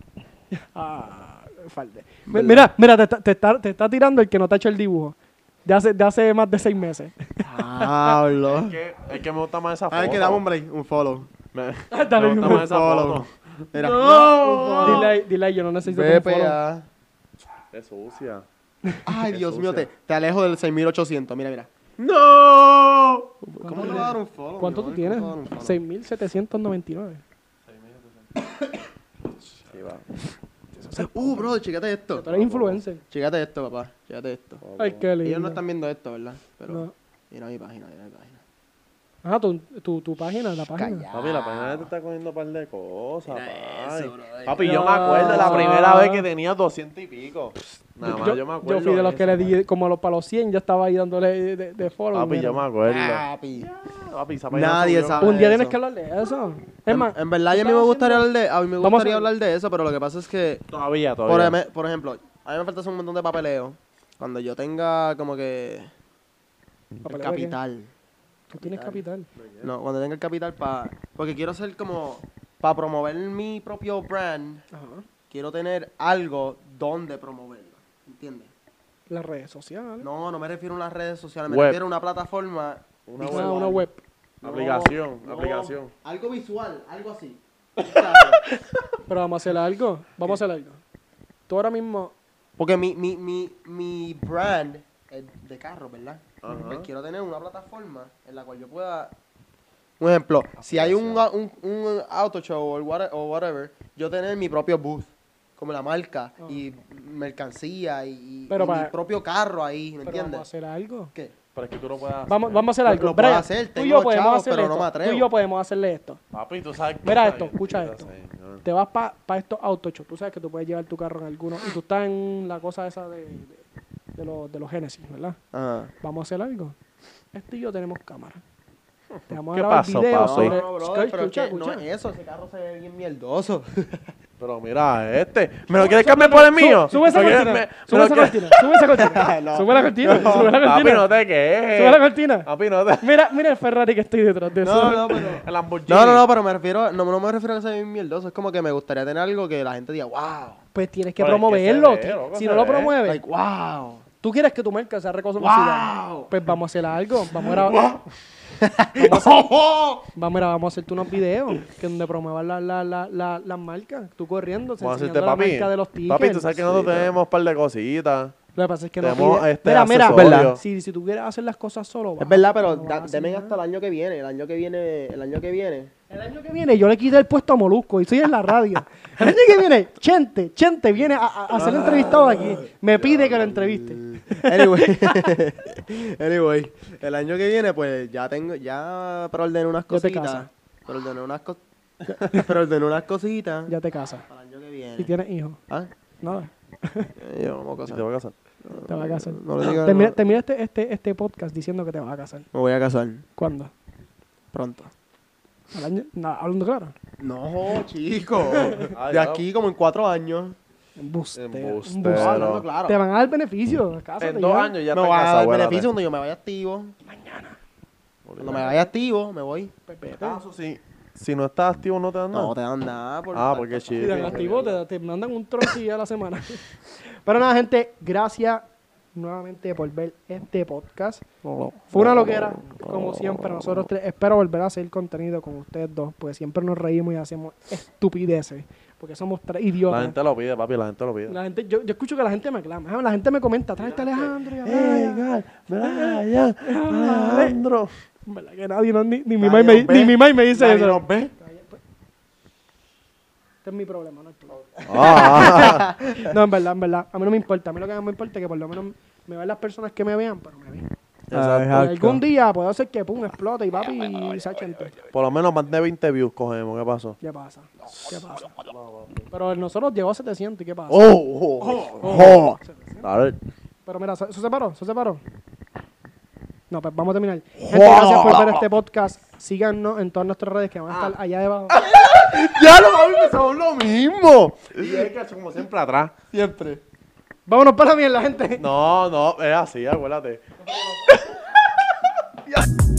S1: Ah, falde.
S2: ¿Verdad?
S1: Mira, mira, te, está- te está, te está tirando el que no te ha hecho el dibujo. De hace, de hace más de seis meses.
S2: Pablo.
S3: Es que, es que me gusta más esa foto.
S2: A ver, que dame un break, un follow.
S3: Me,
S1: Dale
S3: me gusta
S1: un
S3: más esa
S2: follow.
S3: foto.
S2: Mira.
S1: No. Dile, ahí- dile, ahí, yo no necesito
S2: Ve
S1: un follow.
S2: para allá.
S3: Es sucia.
S2: Ay,
S3: Qué
S2: Dios mío,
S3: sucia.
S2: te, te alejo del seis mil ochocientos. Mira, mira. ¡No! ¿Cómo le va a dar un follow?
S1: ¿Cuánto
S2: mi
S1: tú
S2: amor?
S1: tienes?
S2: ¿Cómo te va a dar un follow?
S1: seis mil setecientos noventa y nueve.
S3: Sí, va.
S2: Uh, bro, chécate esto.
S1: Tú eres influencer.
S2: Chécate esto, papá. Chécate esto.
S1: Ay, qué lindo.
S2: Ellos no están viendo esto, ¿verdad? Pero
S1: No.
S2: mira mi página, mira mi página.
S1: Ajá, tu, tu, tu página, la página.
S2: Calla.
S3: Papi, la página te está cogiendo un par de cosas,
S2: Mira
S3: papi.
S2: eso, bro.
S3: Papi, yo
S1: No.
S3: me acuerdo de la primera vez que tenía doscientos y pico. Nada más,
S1: yo,
S3: yo, me acuerdo.
S1: yo fui de los
S3: de
S1: que le
S3: eso,
S1: di, como los para los cien, yo estaba ahí dándole de, de, de follow.
S3: Papi,
S1: mira.
S3: yo me acuerdo.
S2: Papi.
S3: Papi, esa página
S2: Nadie
S3: subió.
S2: sabe.
S1: Un día
S2: eso.
S1: tienes que hablar de eso. Es
S2: En,
S1: más,
S2: en verdad, y a mí
S1: tú
S2: me
S1: estabas
S2: gustaría
S1: haciendo-
S2: hablar de, a mí me
S1: Vamos a
S2: gustaría
S1: hacer-
S2: hablar de eso, pero lo que pasa es que,
S3: Todavía,
S2: por,
S3: todavía.
S2: em- por ejemplo, a mí me falta hacer un montón de papeleo. Cuando yo tenga como que el
S1: ¿Papeleo de qué?
S2: capital.
S1: Tú tienes capital.
S2: No, cuando tenga el capital para... Porque quiero hacer como... Para promover mi propio brand,
S1: Ajá.
S2: quiero tener algo donde promoverlo. ¿Entiendes?
S1: Las redes sociales.
S2: No, no me refiero a unas redes sociales, me
S3: Web.
S2: refiero a una plataforma...
S3: Una
S1: Ah,
S2: visual.
S1: una web.
S2: No,
S3: Aplicación,
S2: no,
S3: aplicación.
S2: Algo visual, algo así.
S1: Pero vamos a hacer algo. Vamos a hacer algo. Tú ahora mismo.
S2: Porque mi, mi, mi, mi brand es de carro, ¿verdad?
S3: Ajá.
S2: Pues quiero tener una plataforma en la cual yo pueda... Un ejemplo, si hay un, un, un auto show o what- o whatever, yo tener mi propio booth, como la marca,
S1: Ah.
S2: y mercancía, y,
S1: Pero
S2: y mi
S1: para-
S2: propio carro ahí, ¿me
S1: Pero
S2: entiendes?
S1: vamos a hacer algo.
S2: ¿Qué?
S3: Pero es que tú no puedes hacer.
S1: Vamos, vamos a hacer
S2: Lo-
S1: algo.
S2: lo puedo
S1: Brian,
S2: hacer,
S1: tú y
S2: tengo
S1: yo podemos
S2: chavos,
S1: hacerle
S2: pero no
S1: esto.
S2: me atrevo.
S1: Tú y yo podemos hacerle esto.
S3: Papi, tú sabes que.
S1: Mira
S3: está
S1: esto,
S3: bien,
S1: escucha
S3: chiquita,
S1: esto.
S3: señor.
S1: Te vas para pa estos autochos. Tú sabes que tú puedes llevar tu carro en alguno. Y tú estás en la cosa esa de, de, de los, de los Genesis, ¿verdad?
S2: Ajá.
S1: Vamos a hacer algo. Este y yo tenemos cámara. Te vamos a
S3: ¿Qué
S1: grabar
S3: pasó,
S1: videos
S3: papi?
S1: sobre.
S2: No, no, bro,
S1: Escucha,
S2: pero es que
S1: escucha.
S2: no es eso, ese carro se ve bien mierdoso.
S3: Pero mira, este. ¿Me lo quieres cambiar por el mío?
S1: Sube esa
S3: ¿Me quieres-
S1: cortina.
S3: me- me
S1: Sube
S3: lo
S1: esa
S3: quieres-
S1: cortina. Sube esa cortina.
S2: No.
S1: Sube la cortina. Sube la
S3: Papi,
S1: cortina.
S3: no te quejes.
S1: Sube la cortina.
S3: Papi, no te.
S1: Mira, mira el Ferrari que estoy detrás de eso.
S2: No, no, pero...
S3: El Lamborghini.
S2: No, no, no, pero me refiero, no, no me refiero a que sea bien mierdoso, es como que me gustaría tener algo que la gente diga, wow,
S1: Pues tienes que
S3: Pues es que
S1: promoverlo.
S3: se ve, loco,
S1: Si
S3: se
S1: no lo
S3: ve.
S1: promueves,
S2: like, wow,
S1: tú quieres que tu marca sea reconocida.
S2: wow.
S1: Pues vamos a hacer algo. Vamos a grabar. Vamos a hacer, vamos, mira, vamos a hacerte unos videos que donde promuevan la, la, la, la, las marcas. Tú corriendo,
S3: Vamos a
S1: enseñando
S3: hacerte,
S1: la
S3: papi.
S1: marca de los tickets.
S3: Papi, tú sabes que nosotros
S2: Sí,
S3: tenemos un par de cositas.
S1: Lo que pasa es que no
S3: Tenemos
S1: pide-
S3: este
S1: Mira, mira,
S3: accesorio.
S1: si, si tú quieres hacer las cosas solo,
S2: Es
S1: vas-
S2: verdad, pero
S1: no vas
S2: da-
S1: a hacer
S2: demen
S1: nada.
S2: hasta el año que viene, el año que viene, el año que viene,
S1: El año que viene yo le quité el puesto a Molusco y estoy en la radio. El año que viene, Chente, Chente viene a, a, a ser entrevistado aquí. Me pide que lo entreviste.
S2: Anyway, anyway, el año que viene, pues ya tengo, ya preordené unas
S1: Ya te
S2: cositas.
S1: casas.
S2: Preordené unas cositas. Preordené unas cositas.
S1: Ya te casas.
S2: Para el año que viene.
S1: Si tienes hijos.
S2: ¿Ah?
S1: Nada.
S2: Eh, Yo no me voy a
S3: ¿Y
S2: casar.
S3: te vas a casar?
S1: Te vas a casar.
S2: No le digas,
S1: Termina,
S2: no.
S1: termina este, este, este podcast diciendo que te vas a casar.
S2: Me voy a casar
S1: ¿Cuándo?
S2: pronto.
S1: ¿Al año? No, hablando claro.
S2: No, chico.
S3: Ay,
S2: De
S3: no.
S2: aquí como en cuatro años.
S1: Embustero.
S3: Embustero.
S1: embustero.
S2: No, hablando claro.
S1: Te van a dar beneficios. Cásate
S3: En dos
S1: ya.
S3: años ya
S2: me
S3: te
S2: va a
S3: casas,
S2: dar
S3: abuélate.
S2: beneficio cuando yo me vaya activo. Cuando me vaya activo, me voy.
S1: Pepete.
S3: Ah, eso sí. Si no estás activo, no te dan nada.
S2: No te dan nada. Por
S3: Ah, porque
S1: Si
S3: chido.
S1: te activo, te, te mandan un troncillo a la semana. Pero nada, gente, gracias nuevamente por ver este podcast. Fue una loquera, como siempre. Nosotros tres, espero volver a hacer contenido con ustedes dos, porque siempre nos reímos y hacemos estupideces, porque somos tres idiotas.
S3: La gente lo pide, papi, la gente lo pide.
S1: La gente, yo, yo escucho que la gente me aclama. Ah, la gente me comenta, tráete a Alejandro. y a
S3: ¡Ey,
S1: Brian".
S3: Gal! ¡Mira, ya! ¡Alejandro!
S1: En verdad que nadie, no, ni, ni mi
S3: Nadie
S1: mamá me,
S3: nos ve.
S1: ni mi mamá me dice
S3: Nadie
S1: eso.
S3: nos ve.
S1: Este es mi problema, no es tuyo.
S3: Ah,
S1: No, en verdad, en verdad. A mí no me importa. A mí lo que me importa es que por lo menos me vean las personas que me vean, pero me ven.
S3: exacto.
S1: Algún día puedo hacer que pum, explote y papi y se achente.
S3: Por lo menos más de veinte views cogemos. ¿Qué pasó?
S1: ¿Qué pasa? ¿Qué pasa? Pero nosotros llegó a setecientos y ¿qué pasa?
S3: ¡Oh! ¡Oh! ¡Oh! Dale.
S1: Pero mira, ¿eso se paró? ¿Eso se paró? No, pues vamos a terminar. Gente, gracias por ver este podcast. Síganos en todas nuestras redes que van a estar allá debajo.
S3: ¡Ya lo papi! Empezamos lo mismo! Y hay que hacer como siempre atrás.
S2: Siempre.
S1: Vámonos para la mierda, gente.
S3: No, no, es así, acuérdate.